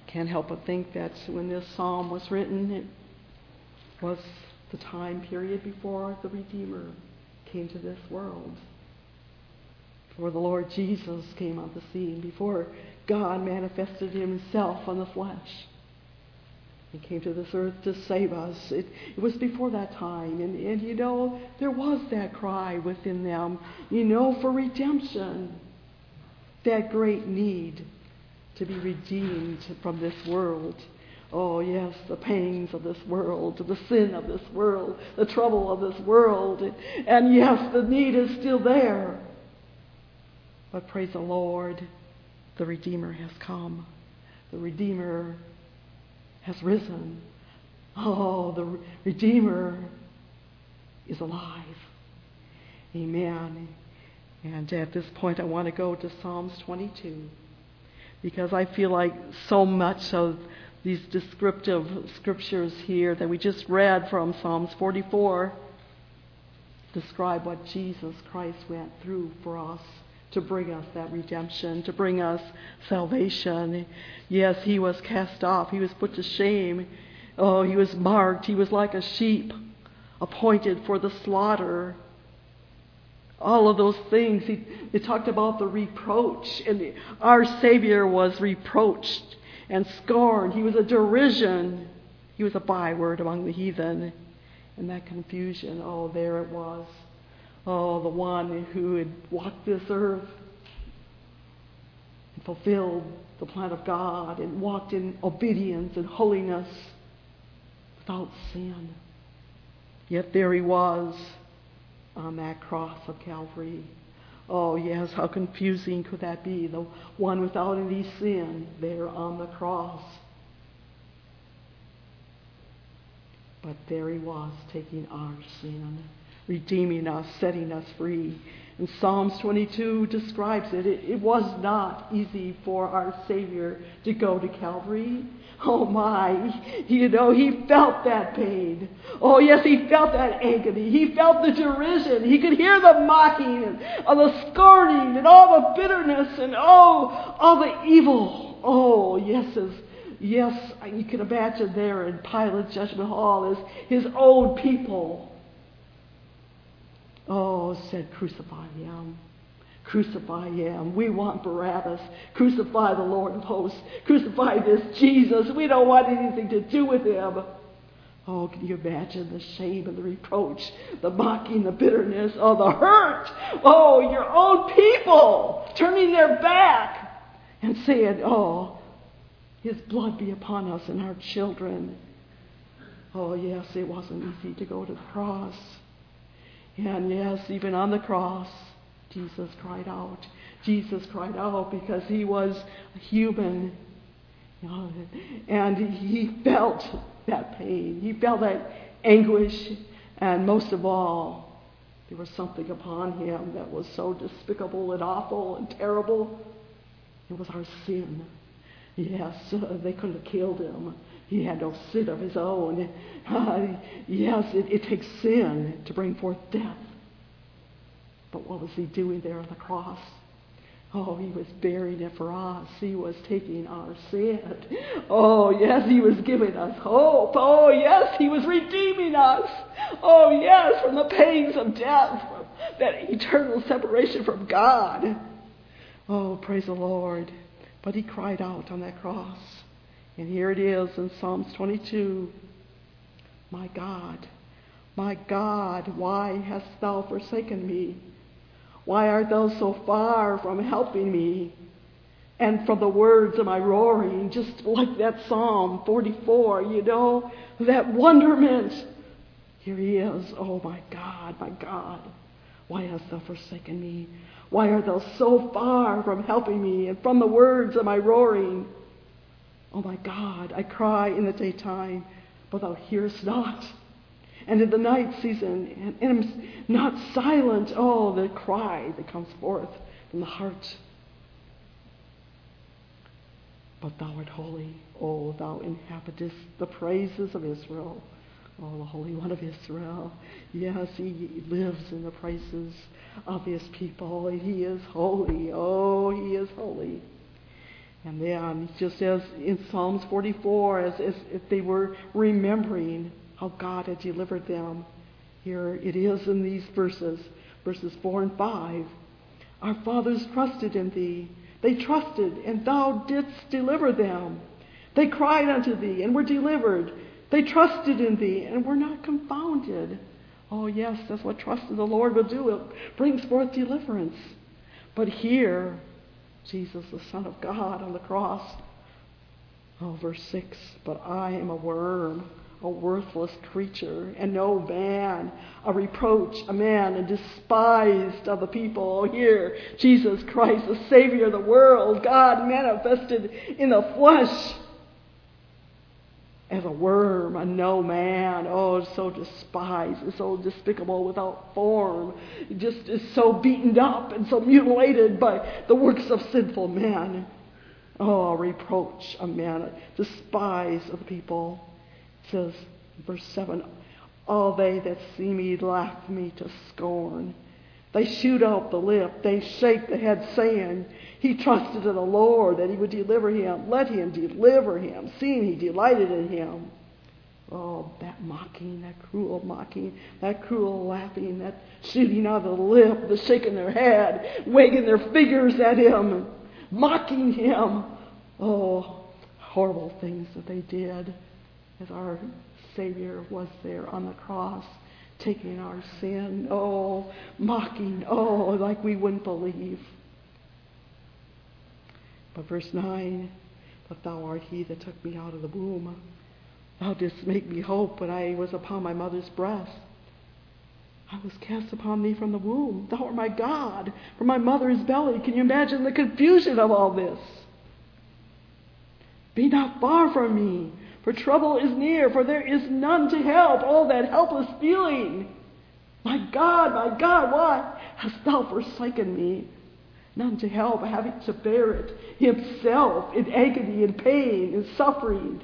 S2: Can't help but think that when this psalm was written, it was the time period before the Redeemer came to this world, before the Lord Jesus came on the scene, before God manifested himself on the flesh. He came to this earth to save us. It, it was before that time. And, and, you know, there was that cry within them, you know, for redemption. That great need to be redeemed from this world. Oh, yes, the pangs of this world, the sin of this world, the trouble of this world. And, yes, the need is still there. But praise the Lord, the Redeemer has come. The Redeemer has risen. Oh, the Redeemer is alive. Amen. And at this point, I want to go to Psalms twenty-two, because I feel like so much of these descriptive scriptures here that we just read from Psalms forty-four describe what Jesus Christ went through for us, to bring us that redemption, to bring us salvation. Yes, he was cast off. He was put to shame. Oh, he was marked. He was like a sheep appointed for the slaughter. All of those things. He, he talked about the reproach. And the, our Savior was reproached and scorned. He was a derision. He was a byword among the heathen. And that confusion, oh, there it was. Oh, the one who had walked this earth and fulfilled the plan of God and walked in obedience and holiness without sin. Yet there he was on that cross of Calvary. Oh, yes, how confusing could that be? The one without any sin there on the cross. But there he was, taking our sin, redeeming us, setting us free. And Psalms twenty-two describes it. it. It was not easy for our Savior to go to Calvary. Oh my, you know, he felt that pain. Oh yes, he felt that agony. He felt the derision. He could hear the mocking and all the scorning and all the bitterness and oh, all the evil. Oh yes, as Yes, you can imagine there in Pilate's judgment hall as his own people, oh, said, crucify him. Crucify him. We want Barabbas. Crucify the Lord of hosts. Crucify this Jesus. We don't want anything to do with him. Oh, can you imagine the shame and the reproach, the mocking, the bitterness, oh, the hurt. Oh, your own people turning their back and saying, oh, his blood be upon us and our children. Oh, yes, it wasn't easy to go to the cross. And yes, even on the cross, Jesus cried out. Jesus cried out because he was human. And he felt that pain. He felt that anguish. And most of all, there was something upon him that was so despicable and awful and terrible. It was our sin. Yes, uh, they couldn't have killed him. He had no sin of his own. Uh, yes, it, it takes sin to bring forth death. But what was he doing there on the cross? Oh, he was bearing it for us. He was taking our sin. Oh, yes, he was giving us hope. Oh, yes, he was redeeming us. Oh, yes, from the pains of death, from that eternal separation from God. Oh, praise the Lord. But he cried out on that cross. And here it is in Psalms twenty-two. My God, my God, why hast thou forsaken me? Why art thou so far from helping me? And from the words of my roaring, just like that Psalm forty-four, you know, that wonderment. Here he is. Oh my God, my God, why hast thou forsaken me? Why art thou so far from helping me and from the words of my roaring? Oh my God, I cry in the daytime, but thou hearest not. And in the night season, and am not silent. Oh, the cry that comes forth from the heart. But thou art holy. Oh, thou inhabitest the praises of Israel. Oh, the Holy One of Israel. Yes, he lives in the praises of his people. He is holy. Oh, he is holy. And then, just as in Psalms forty-four, as, as if they were remembering how God had delivered them, here it is in these verses, verses four and five. Our fathers trusted in thee. They trusted, and thou didst deliver them. They cried unto thee, and were delivered. They trusted in thee, and were not confounded. Oh yes, that's what trust in the Lord will do. It brings forth deliverance. But here, Jesus, the Son of God on the cross, oh, verse six, but I am a worm, a worthless creature, and no man, a reproach, a man, and despised of the people. Oh, here, Jesus Christ, the Savior of the world, God manifested in the flesh, as a worm, a no man, oh, so despised, so despicable, without form, just is so beaten up and so mutilated by the works of sinful men. Oh, reproach a man, despised of the people. It says, verse seven, all they that see me laugh me to scorn. They shoot out the lip, they shake the head, saying, he trusted in the Lord that he would deliver him. Let him deliver him, seeing he delighted in him. Oh, that mocking, that cruel mocking, that cruel laughing, that shooting out of the lip, the shaking their head, wagging their fingers at him, mocking him. Oh, horrible things that they did as our Savior was there on the cross, taking our sin. Oh, mocking, oh, like we wouldn't believe. But verse nine, but thou art he that took me out of the womb. Thou didst make me hope when I was upon my mother's breast. I was cast upon thee from the womb. Thou art my God, from my mother's belly. Can you imagine the confusion of all this? Be not far from me, for trouble is near, for there is none to help. Oh, that helpless feeling. My God, my God, why hast thou forsaken me? None to help, having to bear it himself in agony and pain and suffering.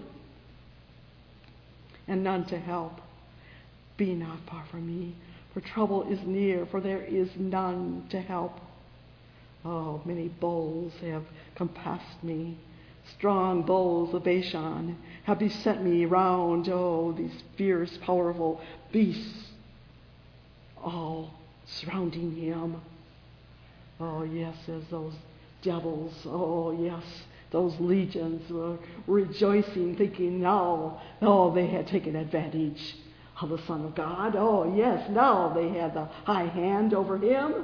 S2: And none to help. Be not far from me, for trouble is near, for there is none to help. Oh, many bulls have compassed me. Strong bulls of Bashan have beset me round. Oh, these fierce, powerful beasts, all surrounding him. Oh, yes, as those devils, oh, yes, those legions were rejoicing, thinking now, oh, they had taken advantage of the Son of God. Oh, yes, now they had the high hand over him.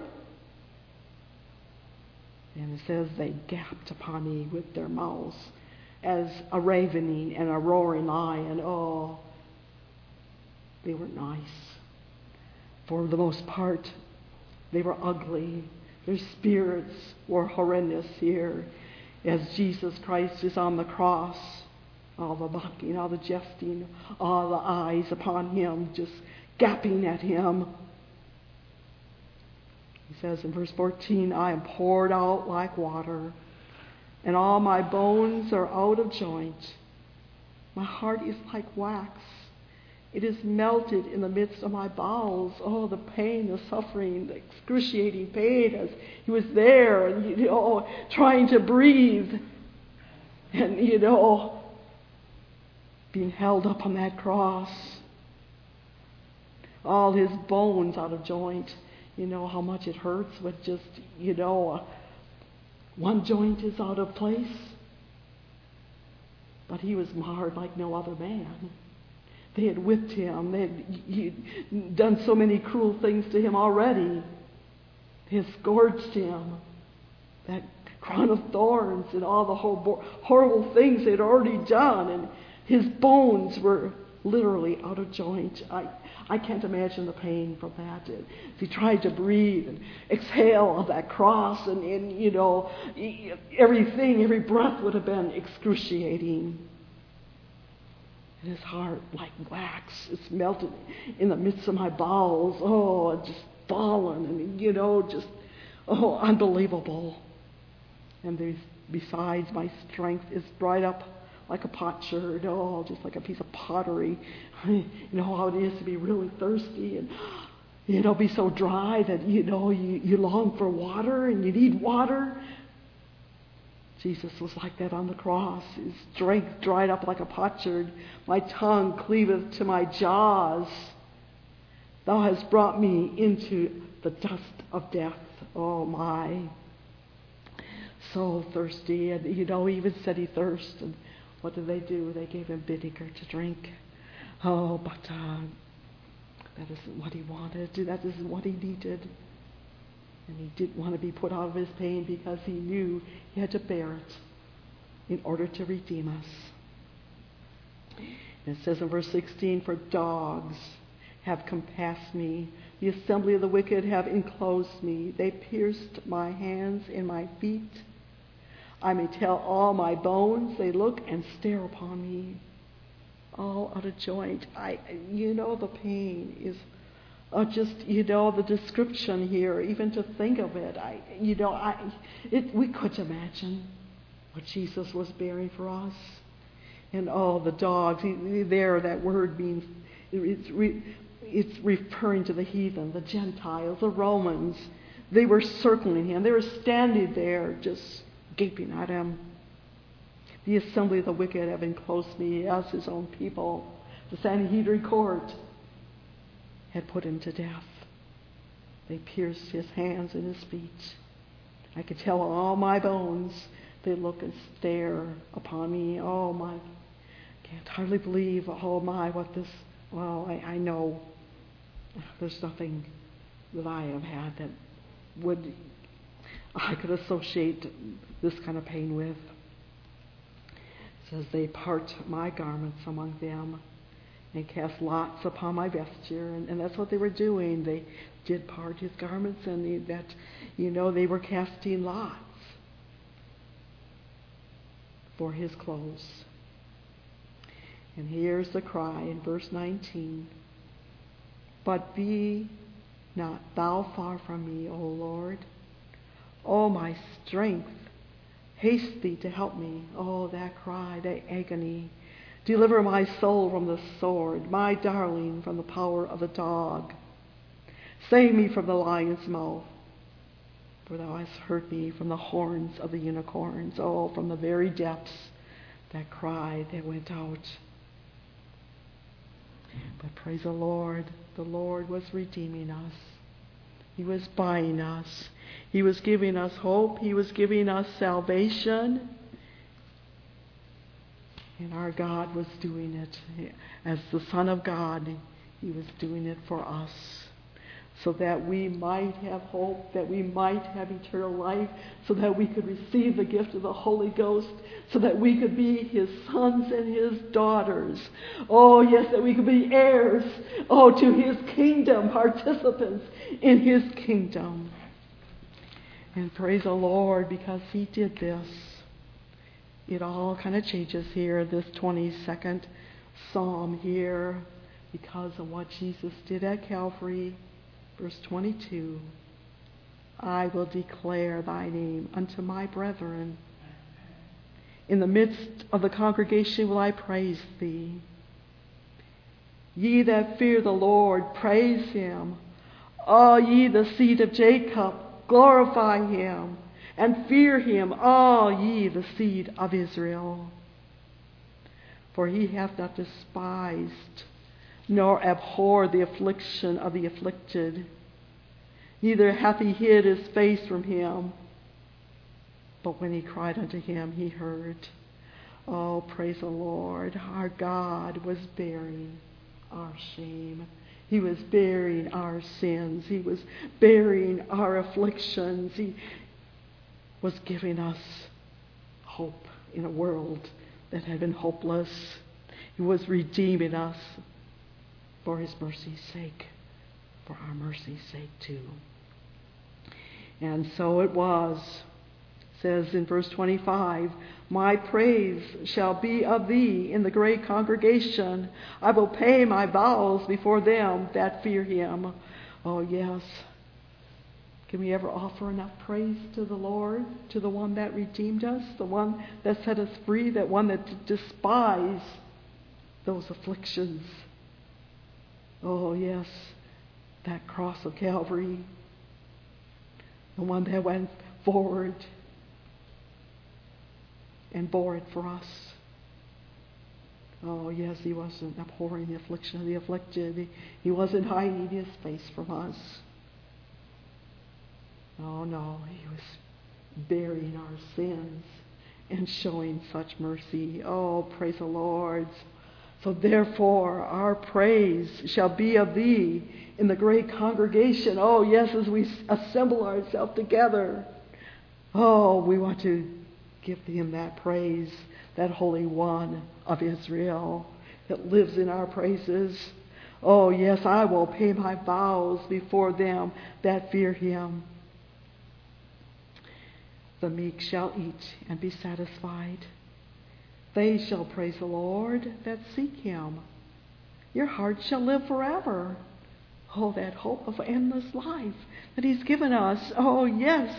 S2: And it says they gaped upon me with their mouths as a ravening and a roaring lion. Oh, they were nice. For the most part, they were ugly. Their spirits were horrendous here as Jesus Christ is on the cross. All the mocking, all the jesting, all the eyes upon him, just gaping at him. He says in verse fourteen, I am poured out like water, and all my bones are out of joint. My heart is like wax. It is melted in the midst of my bowels. Oh, the pain, the suffering, the excruciating pain as he was there, and, you know, trying to breathe. And, you know, being held up on that cross. All his bones out of joint. You know how much it hurts with just, you know, uh, one joint is out of place. But he was marred like no other man. They had whipped him. They had he'd done so many cruel things to him already. They had scourged him. That crown of thorns and all the horrible, horrible things they had already done. And his bones were literally out of joint. I, I can't imagine the pain from that. As he tried to breathe and exhale on that cross, and, and you know, everything, every breath would have been excruciating. And his heart, like wax, it's melted in the midst of my bowels. Oh, just fallen, and you know, just oh, unbelievable. And there's, besides, my strength is dried up like a potsherd, oh, just like a piece of pottery. You know how it is to be really thirsty and, you know, be so dry that, you know, you, you long for water and you need water. Jesus was like that on the cross. His strength dried up like a potsherd. My tongue cleaveth to my jaws. Thou hast brought me into the dust of death. Oh my. So thirsty. And you know, he even said he thirsted. And what did they do? They gave him vinegar to drink. Oh, but uh, that isn't what he wanted. That isn't what he needed. And he didn't want to be put out of his pain because he knew he had to bear it in order to redeem us. And it says in verse sixteen, for dogs have compassed me. The assembly of the wicked have enclosed me. They pierced my hands and my feet. I may tell all my bones. They look and stare upon me. All out of joint. I, you know, the pain is uh, just, you know, the description here, even to think of it. I, you know, I, it, we couldn't imagine what Jesus was bearing for us. And oh, the dogs. He, there, that word means it's, re, it's referring to the heathen, the Gentiles, the Romans. They were circling him. They were standing there, just gaping at him. The assembly of the wicked have enclosed me, as his own people. The Sanhedrin court had put him to death. They pierced his hands and his feet. I could tell all my bones. They look and stare upon me. Oh my, can't hardly believe, oh my, what this, well, I, I know there's nothing that I have had that would, I could associate this kind of pain with. It says, they part my garments among them and cast lots upon my vesture. And, and that's what they were doing. They did part his garments, and they, that, you know, they were casting lots for his clothes. And here's the cry in verse nineteen. But be not thou far from me, O Lord. O my strength, haste thee to help me. Oh, that cry, that agony. Deliver my soul from the sword, my darling from the power of the dog. Save me from the lion's mouth, for thou hast heard me from the horns of the unicorns. Oh, from the very depths, that cry that went out. But praise the Lord, the Lord was redeeming us. He was buying us. He was giving us hope. He was giving us salvation. And our God was doing it. As the Son of God, He was doing it for us, so that we might have hope, that we might have eternal life, so that we could receive the gift of the Holy Ghost, so that we could be His sons and His daughters. Oh, yes, that we could be heirs, oh, to His kingdom, participants in His kingdom. And praise the Lord, because He did this. It all kind of changes here, this twenty-second Psalm here, because of what Jesus did at Calvary. Verse twenty-two, I will declare thy name unto my brethren. In the midst of the congregation will I praise thee. Ye that fear the Lord, praise him. All ye the seed of Jacob, glorify him. And fear him, all ye the seed of Israel. For he hath not despised nor abhorred the affliction of the afflicted, neither hath he hid his face from him. But when he cried unto him, he heard. Oh, praise the Lord. Our God was bearing our shame. He was bearing our sins. He was bearing our afflictions. He was giving us hope in a world that had been hopeless. He was redeeming us for his mercy's sake, for our mercy's sake too. And so it was. It says in verse twenty-five, my praise shall be of thee in the great congregation. I will pay my vows before them that fear him. Oh yes. Can we ever offer enough praise to the Lord, to the one that redeemed us, the one that set us free, that one that despised those afflictions? Oh, yes, that cross of Calvary, the one that went forward and bore it for us. Oh, yes, he wasn't abhorring the affliction of the afflicted. He wasn't hiding his face from us. Oh, no, he was bearing our sins and showing such mercy. Oh, praise the Lord. So therefore, our praise shall be of thee in the great congregation. Oh, yes, as we assemble ourselves together. Oh, we want to give him that praise, that Holy One of Israel that lives in our praises. Oh, yes, I will pay my vows before them that fear him. The meek shall eat and be satisfied. They shall praise the Lord that seek him. Your heart shall live forever. Oh, that hope of endless life that he's given us. Oh, yes.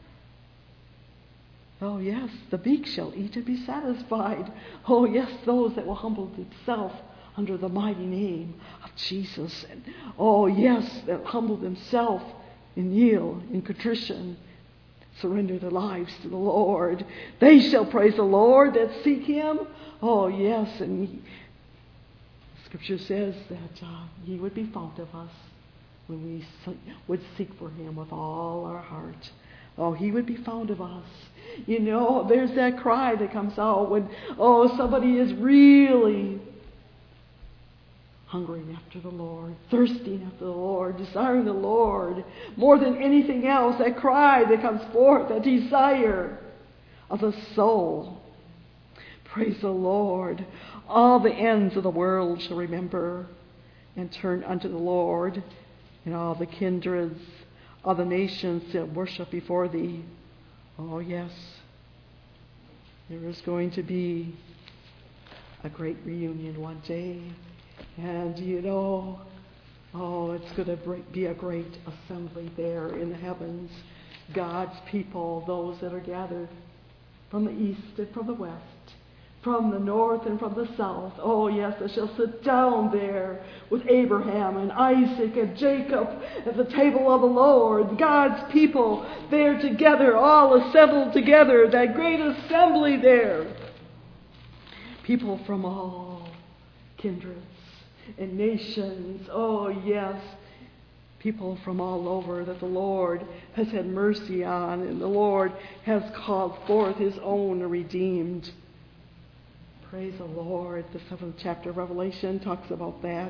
S2: Oh, yes, the meek shall eat and be satisfied. Oh, yes, those that will humble themselves under the mighty name of Jesus. And, oh, yes, that humble themselves and yield in contrition, surrender their lives to the Lord. They shall praise the Lord that seek him. Oh, yes, and he, Scripture says that uh, he would be fond of us when we would seek for him with all our heart. Oh, he would be fond of us. You know, there's that cry that comes out when, oh, somebody is really hungering after the Lord, thirsting after the Lord, desiring the Lord more than anything else. That cry that comes forth, that desire of the soul. Praise the Lord. All the ends of the world shall remember and turn unto the Lord, and all the kindreds, all the nations shall worship before thee. Oh, yes. There is going to be a great reunion one day. And, you know, oh, it's going to be a great assembly there in the heavens. God's people, those that are gathered from the east and from the west, from the north and from the south. Oh, yes, they shall sit down there with Abraham and Isaac and Jacob at the table of the Lord. God's people there together, all assembled together, that great assembly there. People from all kindreds and nations. Oh, yes. People from all over that the Lord has had mercy on, and the Lord has called forth his own redeemed. Praise the Lord. The seventh chapter of Revelation talks about that.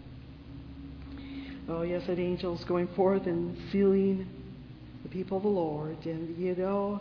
S2: Oh, yes, that angels going forth and sealing the people of the Lord. And, you know,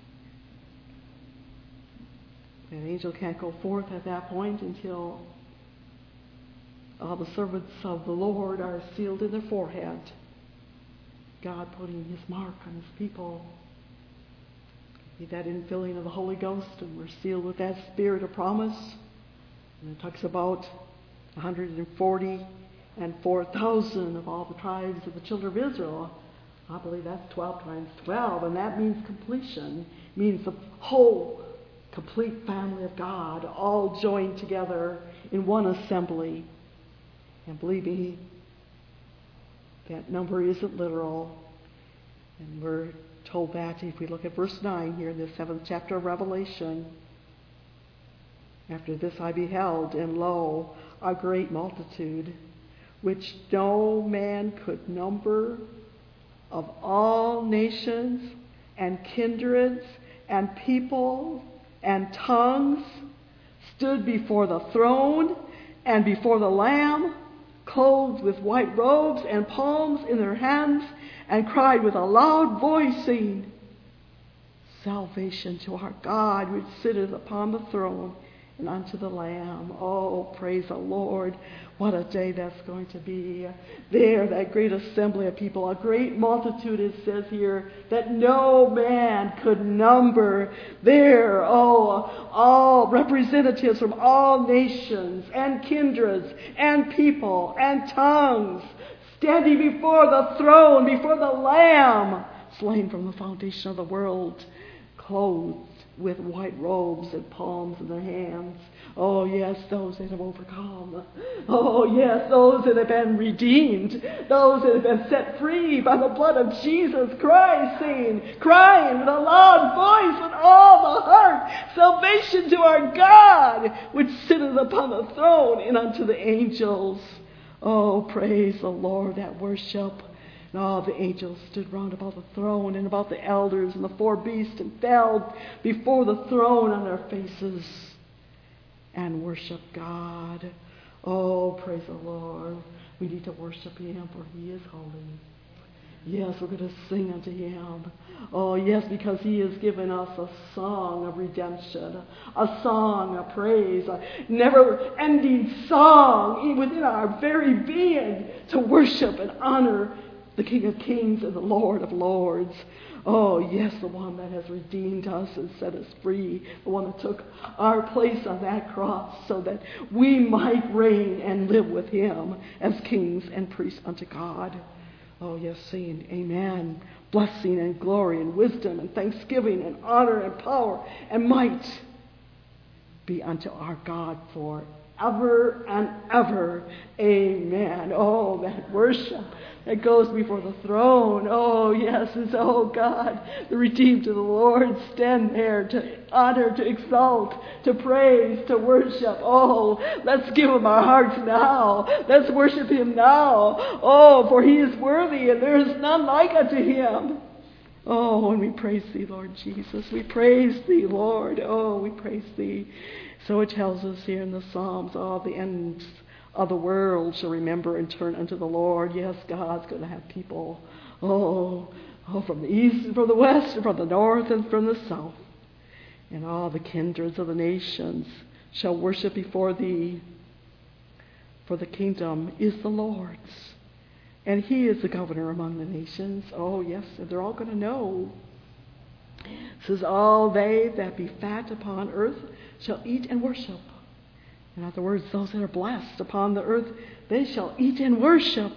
S2: an angel can't go forth at that point until all the servants of the Lord are sealed in their forehead. God putting his mark on his people. Be that infilling of the Holy Ghost, and we're sealed with that spirit of promise. And it talks about one hundred forty and four thousand of all the tribes of the children of Israel. I believe that's twelve times twelve, and that means completion. It means the whole complete family of God all joined together in one assembly. And believe me, that number isn't literal. And we're told that if we look at verse nine here in the seventh chapter of Revelation. After this I beheld, and lo, a great multitude, which no man could number, of all nations and kindreds and people and tongues, stood before the throne and before the Lamb, clothed with white robes and palms in their hands, and cried with a loud voice, saying, Salvation to our God, which sitteth upon the throne, and unto the Lamb. Oh, praise the Lord. What a day that's going to be. There, that great assembly of people, a great multitude, it says here, that no man could number. There, oh, all representatives from all nations and kindreds and people and tongues, standing before the throne, before the Lamb, slain from the foundation of the world, clothed with white robes and palms in their hands. Oh, yes, those that have overcome. Oh, yes, those that have been redeemed. Those that have been set free by the blood of Jesus Christ, saying, crying with a loud voice with all the heart, salvation to our God, which sitteth upon the throne, and unto the angels. Oh, praise the Lord, that worship. And all the angels stood round about the throne and about the elders and the four beasts and fell before the throne on their faces and worship God. Oh, praise the Lord. We need to worship Him, for He is holy. Yes, we're going to sing unto Him. Oh, yes, because He has given us a song of redemption, a song of praise, a never-ending song within our very being to worship and honor the King of Kings and the Lord of Lords. Oh, yes, the one that has redeemed us and set us free, the one that took our place on that cross so that we might reign and live with Him as kings and priests unto God. Oh, yes, saying amen. Blessing and glory and wisdom and thanksgiving and honor and power and might be unto our God forever and ever. Amen. Oh, that worship that goes before the throne. Oh, yes, it's, oh, God, the redeemed of the Lord stand there to honor, to exalt, to praise, to worship. Oh, let's give Him our hearts now. Let's worship Him now. Oh, for He is worthy, and there is none like unto Him. Oh, and we praise Thee, Lord Jesus. We praise Thee, Lord. Oh, we praise Thee. So it tells us here in the Psalms, oh, the ends of the world shall remember and turn unto the Lord. Yes, God's going to have people, oh, oh, from the east and from the west and from the north and from the south. And all the kindreds of the nations shall worship before Thee. For the kingdom is the Lord's, and He is the governor among the nations. Oh, yes, and they're all going to know. It says, all they that be fat upon earth shall eat and worship. In other words, those that are blessed upon the earth, they shall eat and worship.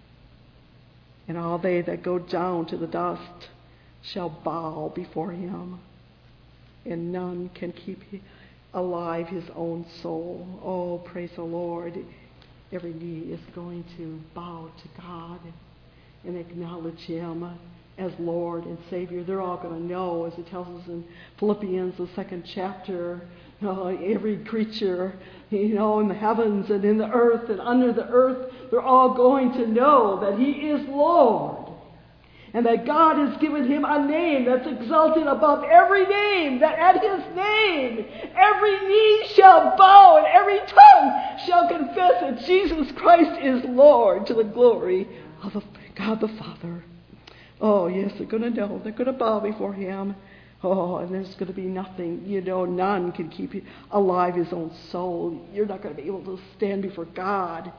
S2: And all they that go down to the dust shall bow before Him. And none can keep alive his own soul. Oh, praise the Lord. Every knee is going to bow to God and acknowledge Him as Lord and Savior. They're all going to know, as it tells us in Philippians, the second chapter, uh, every creature, you know, in the heavens and in the earth and under the earth, they're all going to know that He is Lord. And that God has given Him a name that's exalted above every name, that at His name every knee shall bow and every tongue shall confess that Jesus Christ is Lord, to the glory of the God the Father. Oh, yes, they're going to know. They're going to bow before Him. Oh, and there's going to be nothing, you know, none can keep alive his own soul. You're not going to be able to stand before God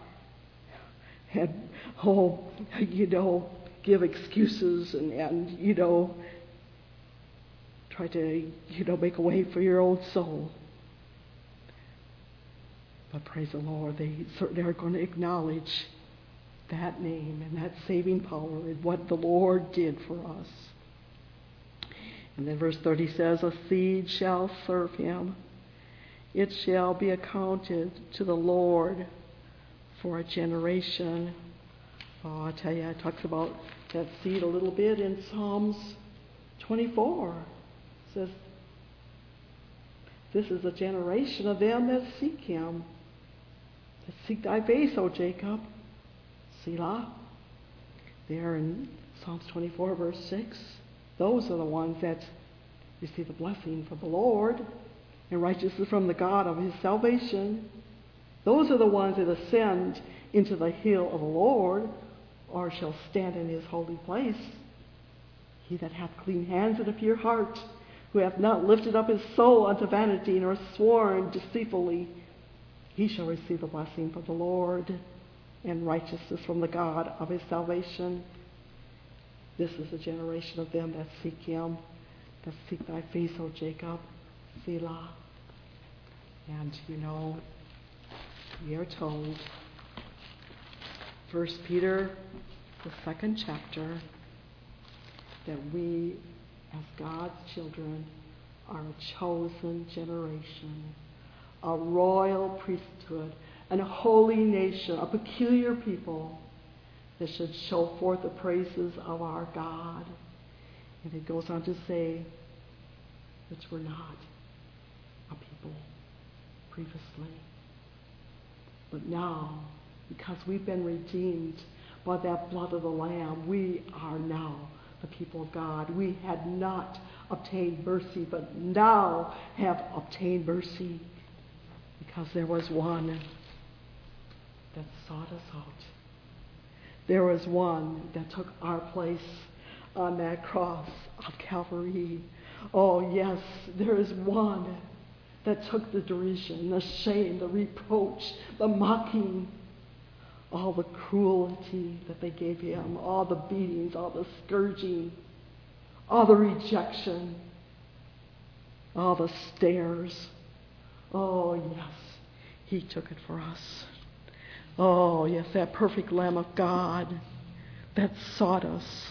S2: and, oh, you know, give excuses and, and, you know, try to, you know, make a way for your own soul. But praise the Lord, they certainly are going to acknowledge that name and that saving power and what the Lord did for us. And then verse thirty says, a seed shall serve Him. It shall be accounted to the Lord for a generation. Oh, I tell you, it talks about that seed a little bit in Psalms twenty-four. It says, this is a generation of them that seek Him, that seek Thy face, O Jacob. Selah. There in Psalms twenty-four, verse six. Those are the ones that receive the blessing from the Lord and righteousness from the God of His salvation. Those are the ones that ascend into the hill of the Lord, or shall stand in His holy place. He that hath clean hands and a pure heart, who hath not lifted up his soul unto vanity, nor sworn deceitfully, he shall receive the blessing from the Lord and righteousness from the God of His salvation. This is the generation of them that seek Him, that seek Thy face, O Jacob. Selah. And, you know, we are told, First Peter, the second chapter, that we, as God's children, are a chosen generation. a royal priesthood, and a holy nation, a peculiar people that should show forth the praises of our God. And it goes on to say, which were not a people previously, but now, because we've been redeemed by that blood of the Lamb, we are now the people of God. We had not obtained mercy, but now have obtained mercy, because there was one that sought us out. There was one that took our place on that cross of Calvary. Oh yes, there is one that took the derision, the shame, the reproach, the mocking, all the cruelty that they gave him, all the beatings, all the scourging, all the rejection, all the stares. Oh yes, he took it for us. Oh yes, that perfect Lamb of God that sought us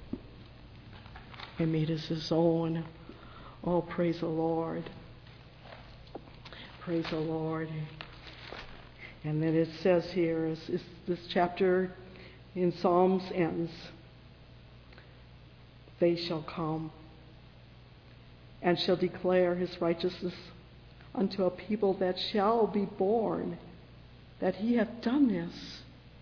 S2: and made us his own. Oh, praise the Lord. Praise the Lord. And then it says here, as, as this chapter in Psalms ends, they shall come and shall declare his righteousness unto a people that shall be born, that he hath done this.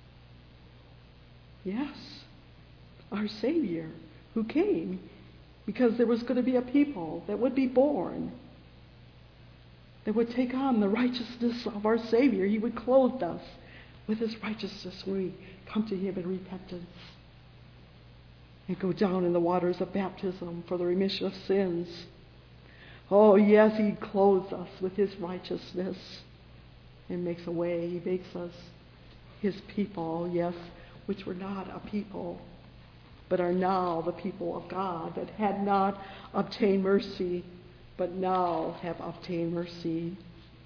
S2: Yes, our Savior who came, because there was going to be a people that would be born, that would take on the righteousness of our Savior. He would clothe us with his righteousness when we come to him in repentance and go down in the waters of baptism for the remission of sins. Oh yes, he clothes us with his righteousness and makes a way. He makes us his people, yes, which were not a people, but are now the people of God, that had not obtained mercy, but now have obtained mercy.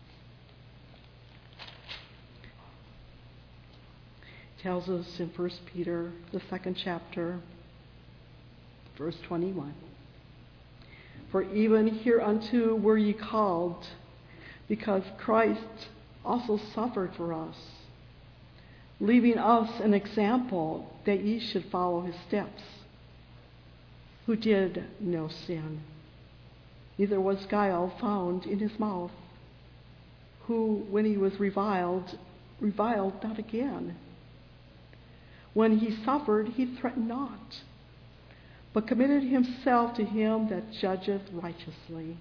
S2: It tells us in First Peter, the second chapter, verse twenty-one. For even hereunto were ye called, because Christ also suffered for us, leaving us an example that ye should follow his steps, who did no sin, neither was guile found in his mouth, who, when he was reviled, reviled not again. When he suffered, he threatened not, but committed himself to him that judgeth righteously,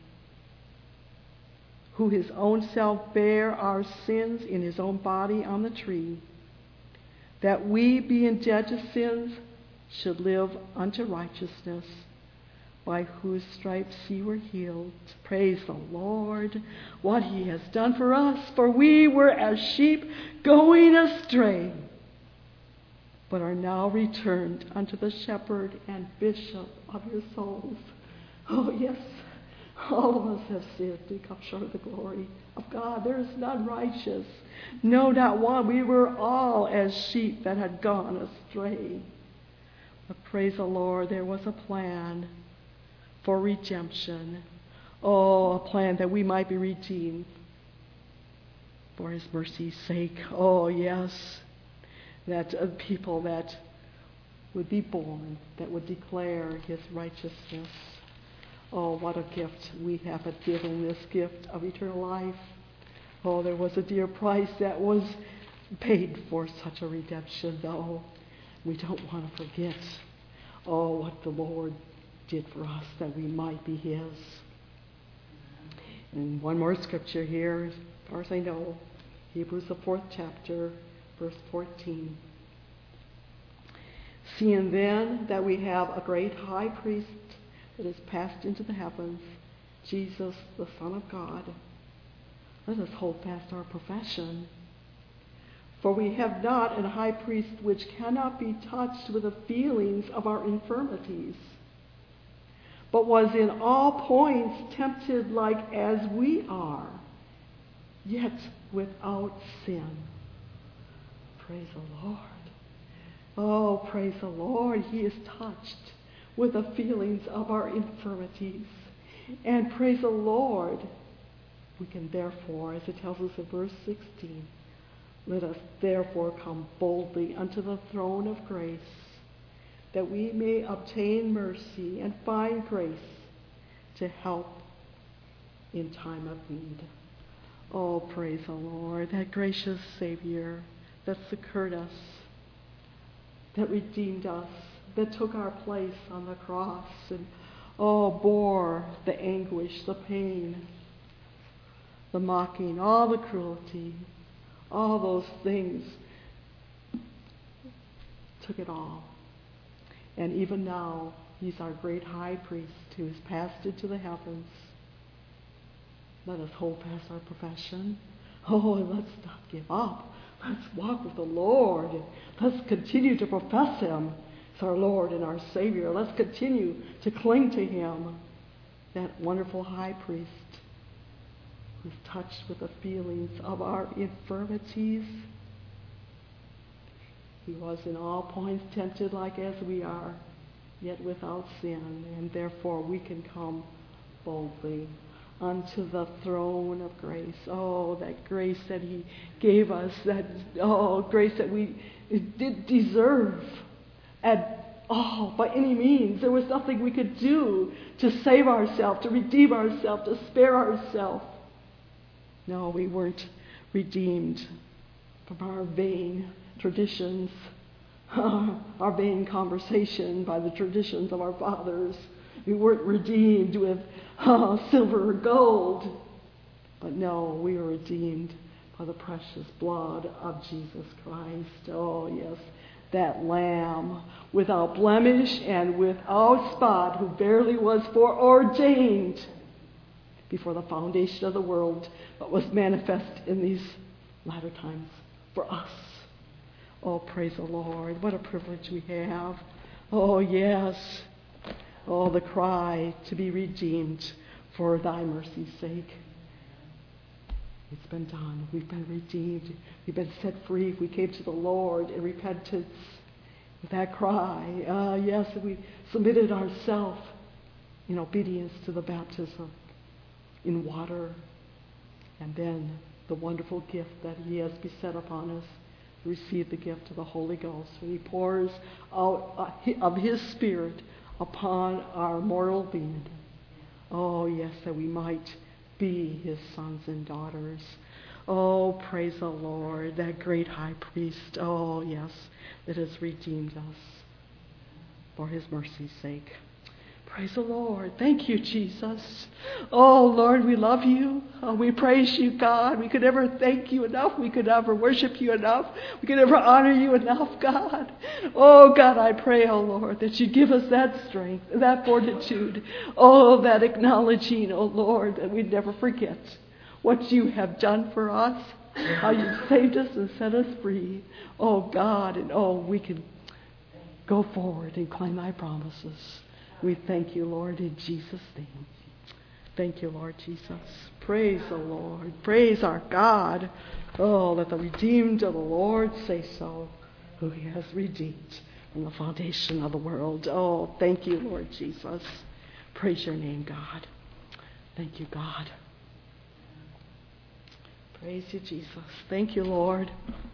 S2: who his own self bare our sins in his own body on the tree, that we, being dead to sins, should live unto righteousness, by whose stripes ye were healed. Praise the Lord, what he has done for us. For we were as sheep going astray, but are now returned unto the shepherd and bishop of your souls. Oh yes, all of us have sinned and come short of the glory of God. There is none righteous, no, not one. We were all as sheep that had gone astray. But praise the Lord, there was a plan for redemption. Oh, a plan that we might be redeemed for his mercy's sake. Oh, yes, that uh, people that would be born, that would declare his righteousness. Oh, what a gift we have been given, this gift of eternal life. Oh, there was a dear price that was paid for such a redemption, though. We don't want to forget, oh, what the Lord did for us, that we might be his. And one more scripture here, as far as I know, Hebrews the fourth chapter, verse fourteen. Seeing then that we have a great high priest that is passed into the heavens, Jesus, the Son of God, let us hold fast our profession. For we have not an high priest which cannot be touched with the feelings of our infirmities, but was in all points tempted like as we are, yet without sin. Praise the Lord. Oh, praise the Lord. He is touched with the feelings of our infirmities. And praise the Lord, We can therefore, as it tells us in verse sixteen, let us therefore come boldly unto the throne of grace, that we may obtain mercy and find grace to help in time of need. Oh, praise the Lord, that gracious Savior that succored us, that redeemed us, that took our place on the cross and, oh, bore the anguish, the pain, the mocking, all the cruelty, all those things, took it all. And even now, he's our great high priest who has passed into the heavens. Let us hold fast our profession. Oh, and let's not give up. Let's walk with the Lord. Let's continue to profess him as our Lord and our Savior. Let's continue to cling to him, that wonderful high priest who's touched with the feelings of our infirmities. He was in all points tempted like as we are, yet without sin, and therefore we can come boldly unto the throne of grace. Oh, that grace that he gave us, that oh grace that we did deserve. And oh, by any means, there was nothing we could do to save ourselves, to redeem ourselves, to spare ourselves. No, we weren't redeemed from our vain traditions, our vain conversation by the traditions of our fathers. We weren't redeemed with uh, silver or gold. But no, we were redeemed by the precious blood of Jesus Christ. Oh, yes, that Lamb without blemish and without spot, who barely was foreordained before the foundation of the world, but was manifest in these latter times for us. Oh, praise the Lord. What a privilege we have. Oh, yes. Oh, the cry to be redeemed for thy mercy's sake. It's been done. We've been redeemed. We've been set free. We came to the Lord in repentance with that cry. Uh, yes, we submitted ourselves in obedience to the baptism in water. And then the wonderful gift that he has beset upon us, receive the gift of the Holy Ghost. And he pours out of his Spirit upon our mortal being. Oh, yes, that we might be his sons and daughters. Oh, praise the Lord, that great high priest. Oh, yes, that has redeemed us for his mercy's sake. Praise the Lord. Thank you, Jesus. Oh, Lord, we love you. Oh, we praise you, God. We could never thank you enough. We could never worship you enough. We could never honor you enough, God. Oh, God, I pray, oh, Lord, that you give us that strength, that fortitude. Oh, that acknowledging, oh, Lord, that we'd never forget what you have done for us, how you've saved us and set us free. Oh, God, and oh, we can go forward and claim thy promises. We thank you, Lord, in Jesus' name. Thank you, Lord Jesus. Praise the Lord. Praise our God. Oh, let the redeemed of the Lord say so, who he has redeemed from the foundation of the world. Oh, thank you, Lord Jesus. Praise your name, God. Thank you, God. Praise you, Jesus. Thank you, Lord.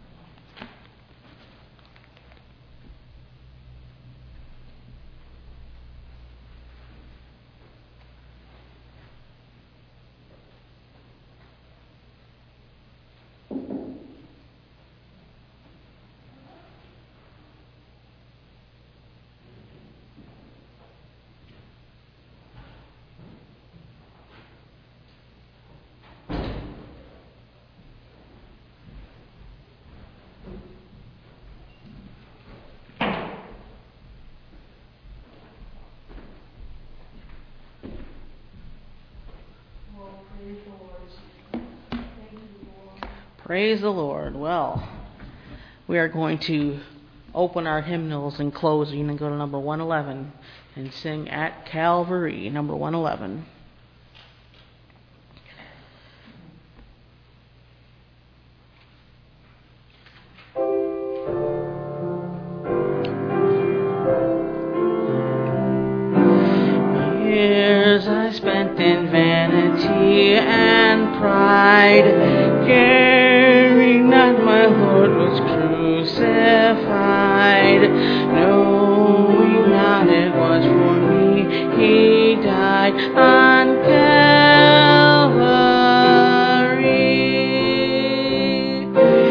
S1: Praise the Lord. Well, we are going to open our hymnals in closing and go to number one eleven and sing At Calvary, number one eleven. Years I spent in vanity and pride. Caring that my Lord was crucified, knowing that it was for me He died on Calvary.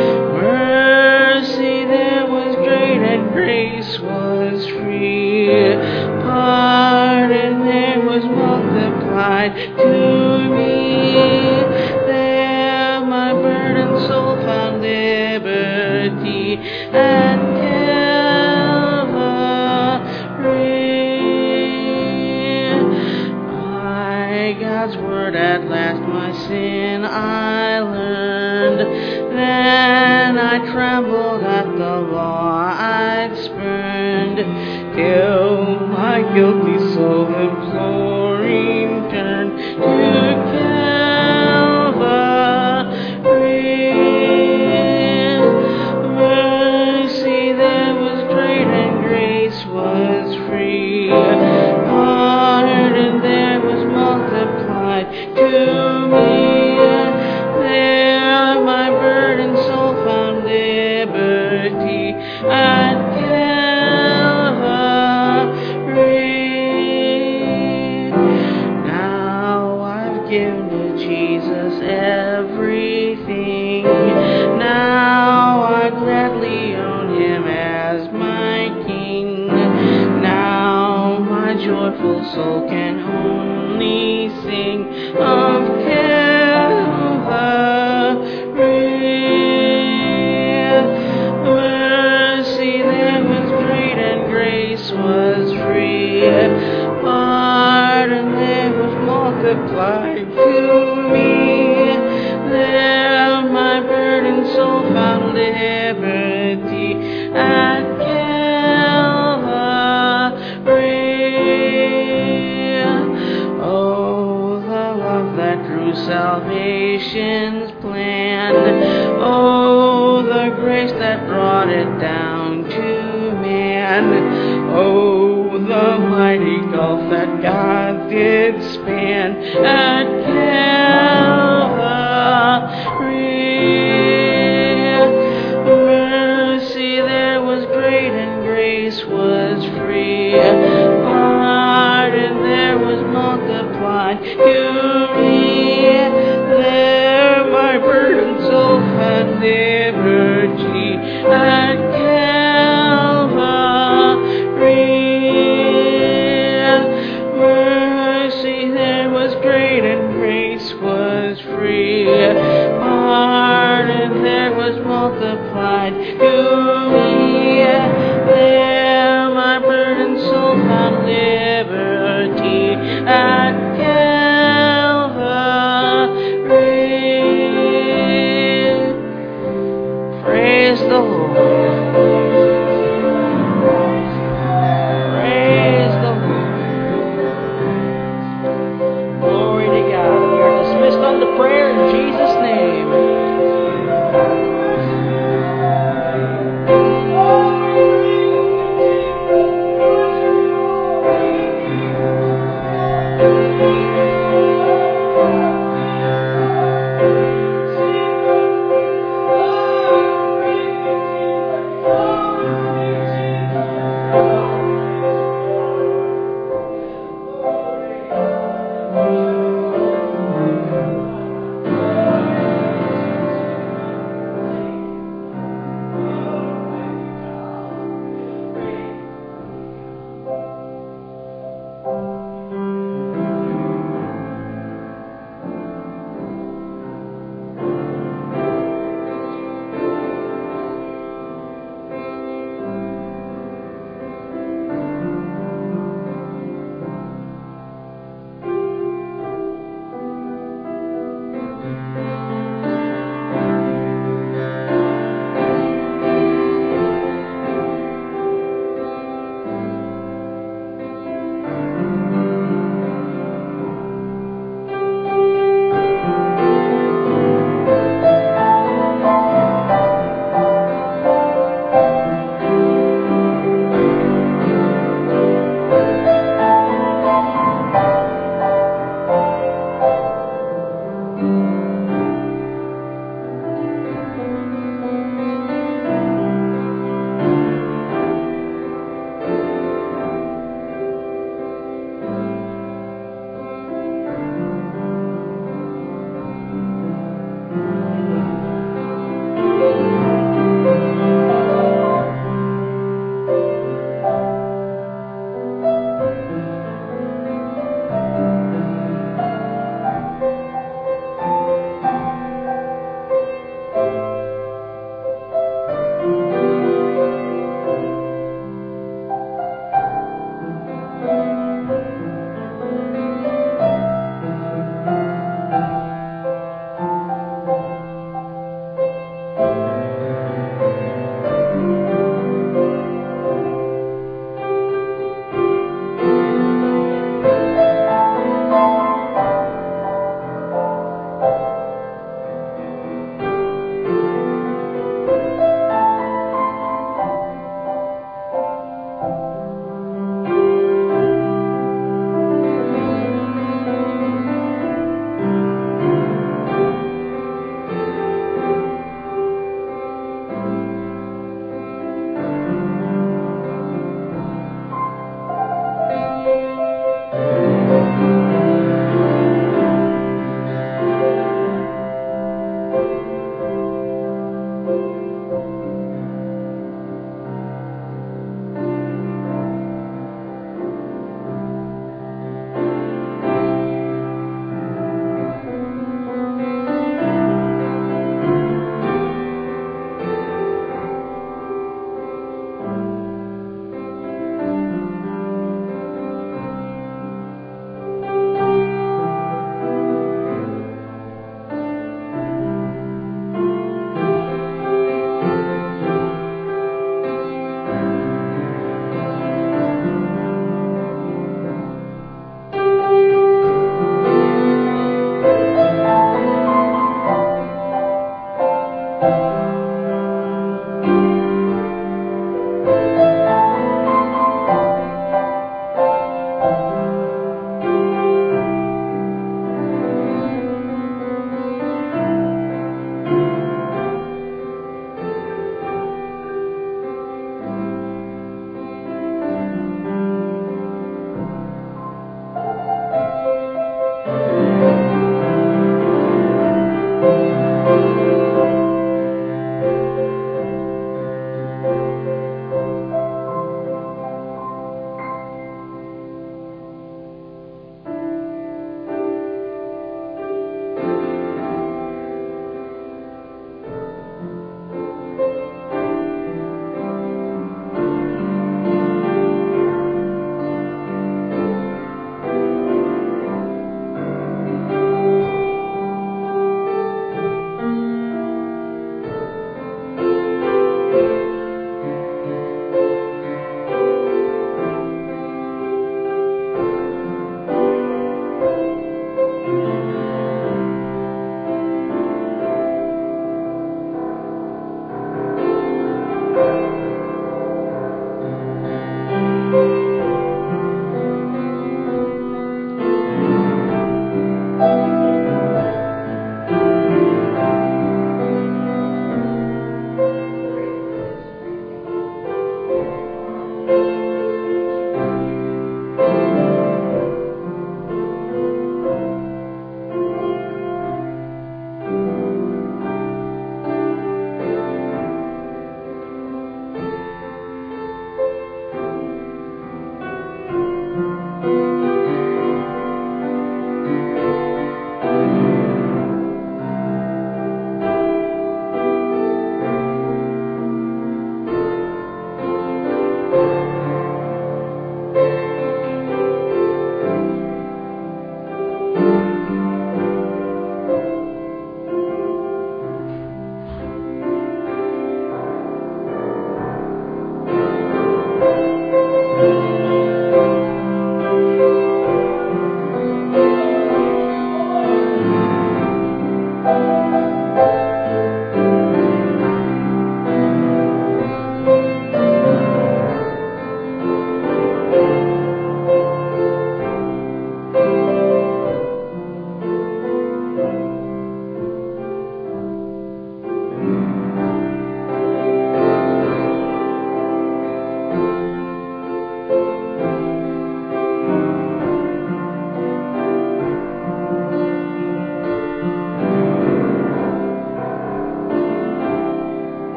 S1: Mercy there was great and grace was free. Pardon there was multiplied to me. There my burdened soul found liberty at Calvary. By God's word at last my sin I learned. Then I trembled at the law I'd spurned, till my guilty soul imploring turned to Calvary. Mercy there was great and grace was free. Pardon there was multiplied to me. There my burdened soul found liberty at Calvary. Now I've given to Jesus everything. Now I gladly own Him as my King. Now my joyful soul can only sing of mercy there was great and grace was free. Pardon there was multiplied to me. There my burdened soul found liberty at Calvary. Oh, the love that drew salvation's plan. Oh, the grace that brought it down to man. Oh, the mighty gulf that God did span at Calvary. Mercy there was great and grace was free. Pardon there was multiplied to me. There my burdened soul found liberty at Calvary. Mercy there was great and grace was free. Pardon there was multiplied to me. There my burdened soul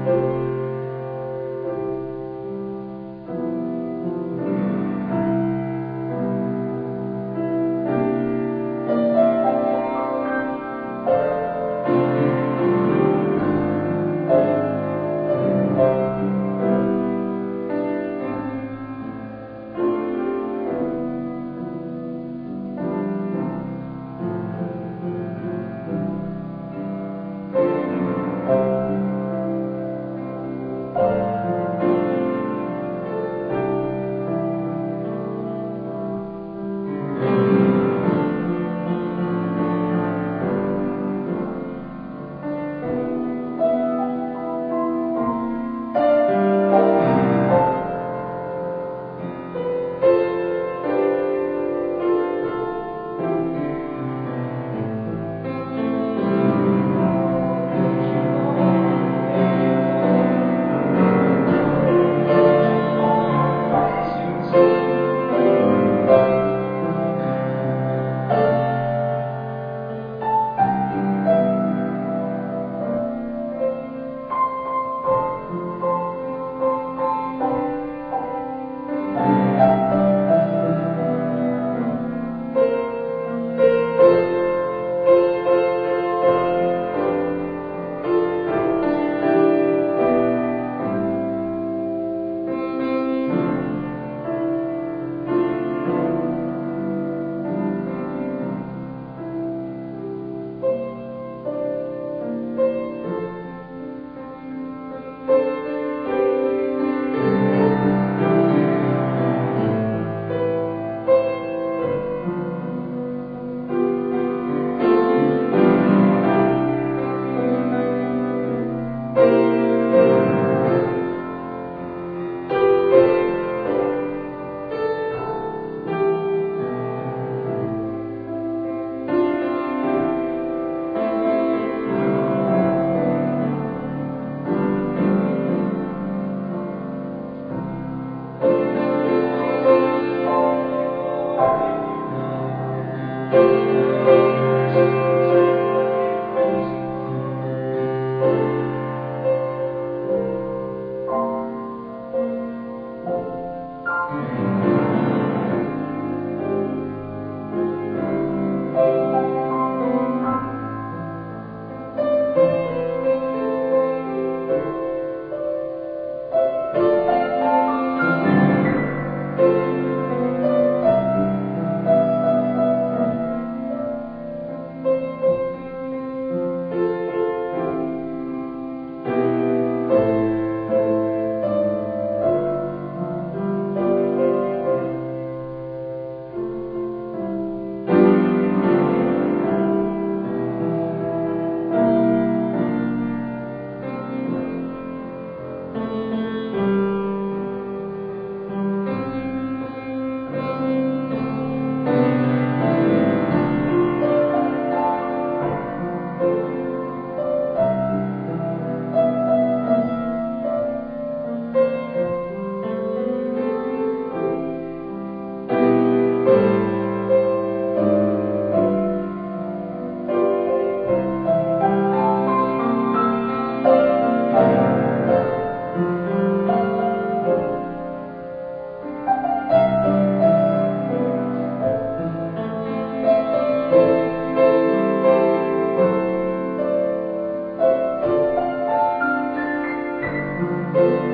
S2: Thank you.